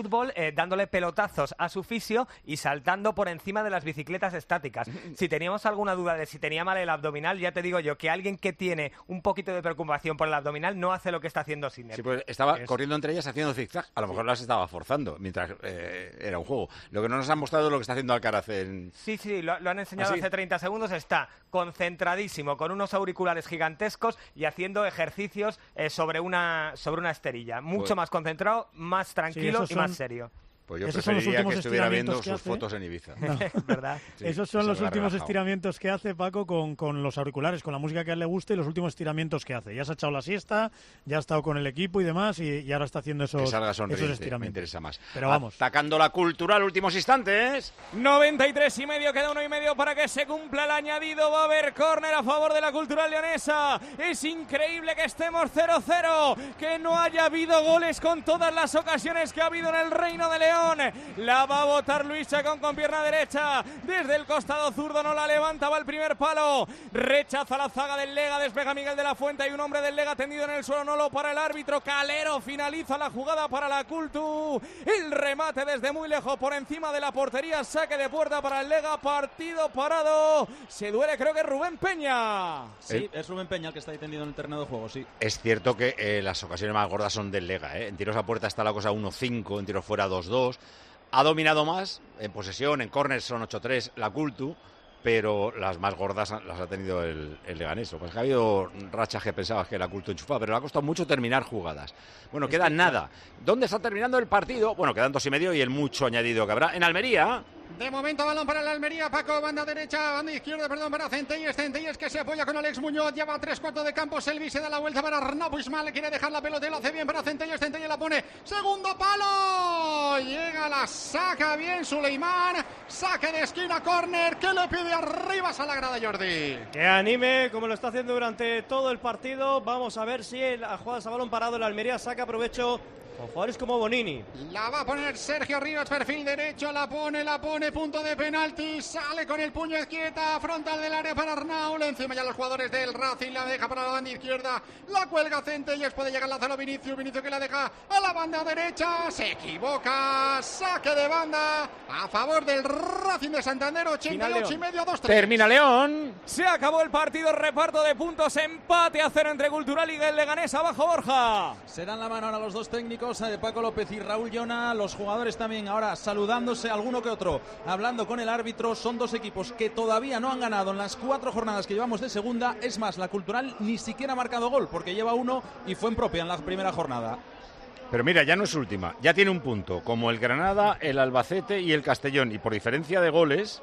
fútbol eh, dándole pelotazos a su fisio y saltando por encima de las bicicletas estáticas. Si teníamos alguna duda de si tenía mal el abdominal, ya te digo yo que alguien que tiene un poquito de preocupación por el abdominal no hace lo que está haciendo Sinner. Sí, pues estaba Es- corriendo entre ellas haciendo zigzag. A lo mejor las estaba forzando mientras eh, era un juego. Lo que no nos han mostrado es lo que está haciendo Alcaraz en... Sí, sí, lo, lo han enseñado ¿Ah, sí? hace treinta segundos. Está concentradísimo, con unos auriculares gigantescos y haciendo ejercicios eh, sobre, una, sobre una esterilla. Mucho Pues- más concentrado, más tranquilo esos y más son- serio. Pues yo Esos son los preferiría que últimos estuviera viendo estiramientos sus que hace. fotos en Ibiza. No. ¿Verdad? Sí, Esos son se los me ha últimos relajado. estiramientos que hace Paco con, con los auriculares, con la música que a él le gusta y los últimos estiramientos que hace. Ya se ha echado la siesta, ya ha estado con el equipo y demás y, y ahora está haciendo esos, Que salga esos sonriente, me estiramientos. interesa más. Pero vamos. Atacando la cultural, últimos instantes. noventa y tres y medio, queda uno y medio para que se cumpla el añadido. Va a haber córner a favor de la Cultural Leonesa. Es increíble que estemos cero cero, que no haya habido goles con todas las ocasiones que ha habido en el Reino de León. La va a botar Luis Chacón con pierna derecha. Desde el costado zurdo no la levanta, va el primer palo. Rechaza la zaga del Lega, despega Miguel de la Fuente. Hay un hombre del Lega tendido en el suelo, no lo para el árbitro. Calero finaliza la jugada para la Cultu. El remate desde muy lejos por encima de la portería. Saque de puerta para el Lega. Partido parado. Se duele, creo que Rubén Peña. Sí, es Rubén Peña el que está ahí tendido en el terreno de juego, sí. Es cierto que eh, las ocasiones más gordas son del Lega, ¿eh? En tiros a puerta está la cosa uno cinco, en tiros fuera dos dos. Ha dominado más, en posesión, en córners son ocho tres la Cultu, pero las más gordas las ha tenido el, el Leganés. Pues que ha habido rachas que pensabas que la Cultu enchufaba, pero le ha costado mucho terminar jugadas. Bueno, queda nada. ¿Dónde está terminando el partido? Bueno, quedan dos y medio y el mucho añadido que habrá. En Almería... De momento balón para la Almería, Paco, banda derecha, banda izquierda, perdón, para Centelles, Centelles que se apoya con Alex Muñoz, lleva tres cuartos de campo, Selvi se da la vuelta para Arnau Puigmal, le quiere dejar la pelota y lo hace bien para Centelles, Centelles la pone, segundo palo, llega, la saca bien Suleimán, saque de esquina, córner, que le pide arriba a la grada Jordi. Que anime, como lo está haciendo durante todo el partido. Vamos a ver si la jugada a balón parado la Almería saca provecho con jugadores como Bonini. La va a poner Sergio Rivas, perfil derecho, la pone, la pone, punto de penalti, sale con el puño izquierda, frontal del área para Arnau, encima ya los jugadores del Racing, la deja para la banda izquierda, la cuelga Centelles, puede llegar Lázaro Vinicius, Vinicius que la deja a la banda derecha, se equivoca, saque de banda, a favor del Racing de Santander, ochenta y ocho y medio, dos tres. Termina León. Se acabó el partido, reparto de puntos, empate a cero entre Cultural y el Leganés. Abajo Borja. Se dan la mano ahora los dos técnicos, eh, Paco López y Raúl Llona. Los jugadores también ahora saludándose, alguno que otro, hablando con el árbitro. Son dos equipos que todavía no han ganado en las cuatro jornadas que llevamos de segunda. Es más, la Cultural ni siquiera ha marcado gol, porque lleva uno y fue en propia en la primera jornada. Pero mira, ya no es última, ya tiene un punto, como el Granada, el Albacete y el Castellón. Y por diferencia de goles,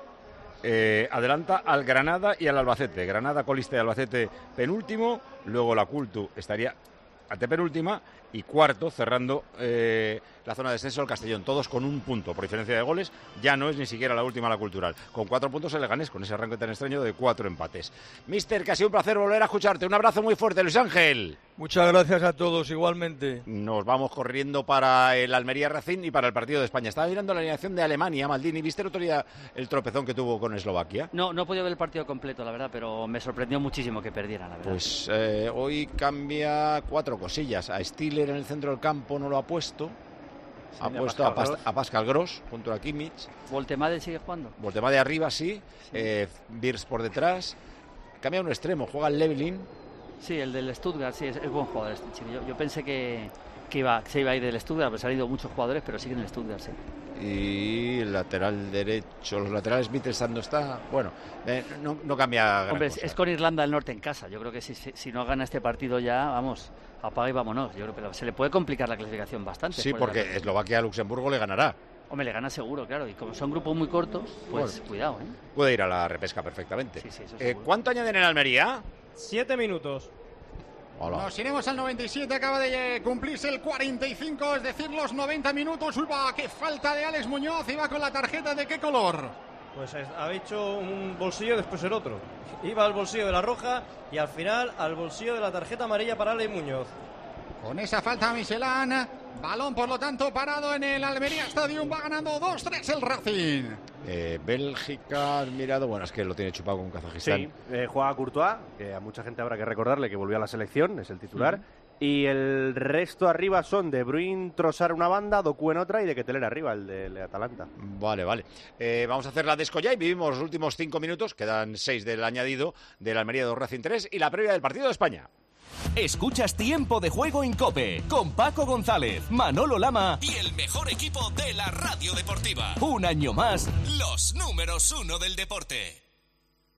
eh, adelanta al Granada y al Albacete. Granada colista y Albacete penúltimo, luego la Cultu estaría antepenúltima y cuarto, cerrando eh, la zona de descenso, el Castellón. Todos con un punto, por diferencia de goles, ya no es ni siquiera la última la Cultural. Con cuatro puntos el Leganés, con ese arranque tan extraño de cuatro empates. Mister, que ha sido un placer volver a escucharte. Un abrazo muy fuerte, Luis Ángel. Muchas gracias a todos, igualmente. Nos vamos corriendo para el Almería Racing y para el partido de España. Estaba mirando la alineación de Alemania, Maldini. ¿Viste el otro día el tropezón que tuvo con Eslovaquia? No, no he podido ver el partido completo, la verdad, pero me sorprendió muchísimo que perdieran, la verdad. Pues eh, hoy cambia cuatro cosillas. A Stiller en el centro del campo no lo ha puesto. Ha Sí, puesto a a, Pascal Pas- a Pascal Gross junto a Kimmich. ¿Voltemade sigue jugando? Voltemade de arriba, sí. Eh, Birz por detrás. Cambia un extremo, juega el Levelin. Sí, el del Stuttgart, sí, es, es buen jugador este chico. Yo, yo pensé que, que iba, se iba a ir del Stuttgart, pues han ido muchos jugadores, pero sigue en el Stuttgart, sí. Y el lateral derecho, los laterales Mittelstand no está. Bueno, eh, no, no cambia gran Hombre, es, cosa. es con Irlanda del Norte en casa. Yo creo que si, si, si no gana este partido ya, vamos, apaga y vámonos. Yo creo que se le puede complicar la clasificación bastante. Sí, después de la- porque Eslovaquia a Luxemburgo le ganará. Hombre, le gana seguro, claro. Y como son grupos muy cortos, pues Bueno. cuidado, ¿eh? Puede ir a la repesca perfectamente. Sí, sí, eso Eh, seguro. ¿Cuánto añaden en Almería? Siete minutos. Hola. Nos iremos al noventa y siete, acaba de eh, cumplirse el cuarenta y cinco, es decir, los noventa minutos. Uy, va, qué falta de Alex Muñoz, iba con la tarjeta, ¿de qué color? Pues es- ha hecho un bolsillo después el otro. Iba al bolsillo de la roja y al final al bolsillo de la tarjeta amarilla para Alex Muñoz. Con esa falta Michelán, balón por lo tanto parado en el Almería Stadium, va ganando dos tres el Racing. Eh, Bélgica, has mirado, bueno, es que lo tiene chupado con Kazajistán. Sí, eh, juega Courtois, que a mucha gente habrá que recordarle que volvió a la selección, es el titular. Mm. Y el resto arriba son De Bruyne, Trossard una banda, Doku en otra y De Ketelaere arriba, el de, el de Atalanta. Vale, vale. Eh, vamos a hacer la desco ya y vivimos los últimos cinco minutos, quedan seis del añadido del Almería dos Racing tres y la previa del partido de España. Escuchas Tiempo de Juego en COPE con Paco González, Manolo Lama y el mejor equipo de la radio deportiva. Un año más, los números uno del deporte.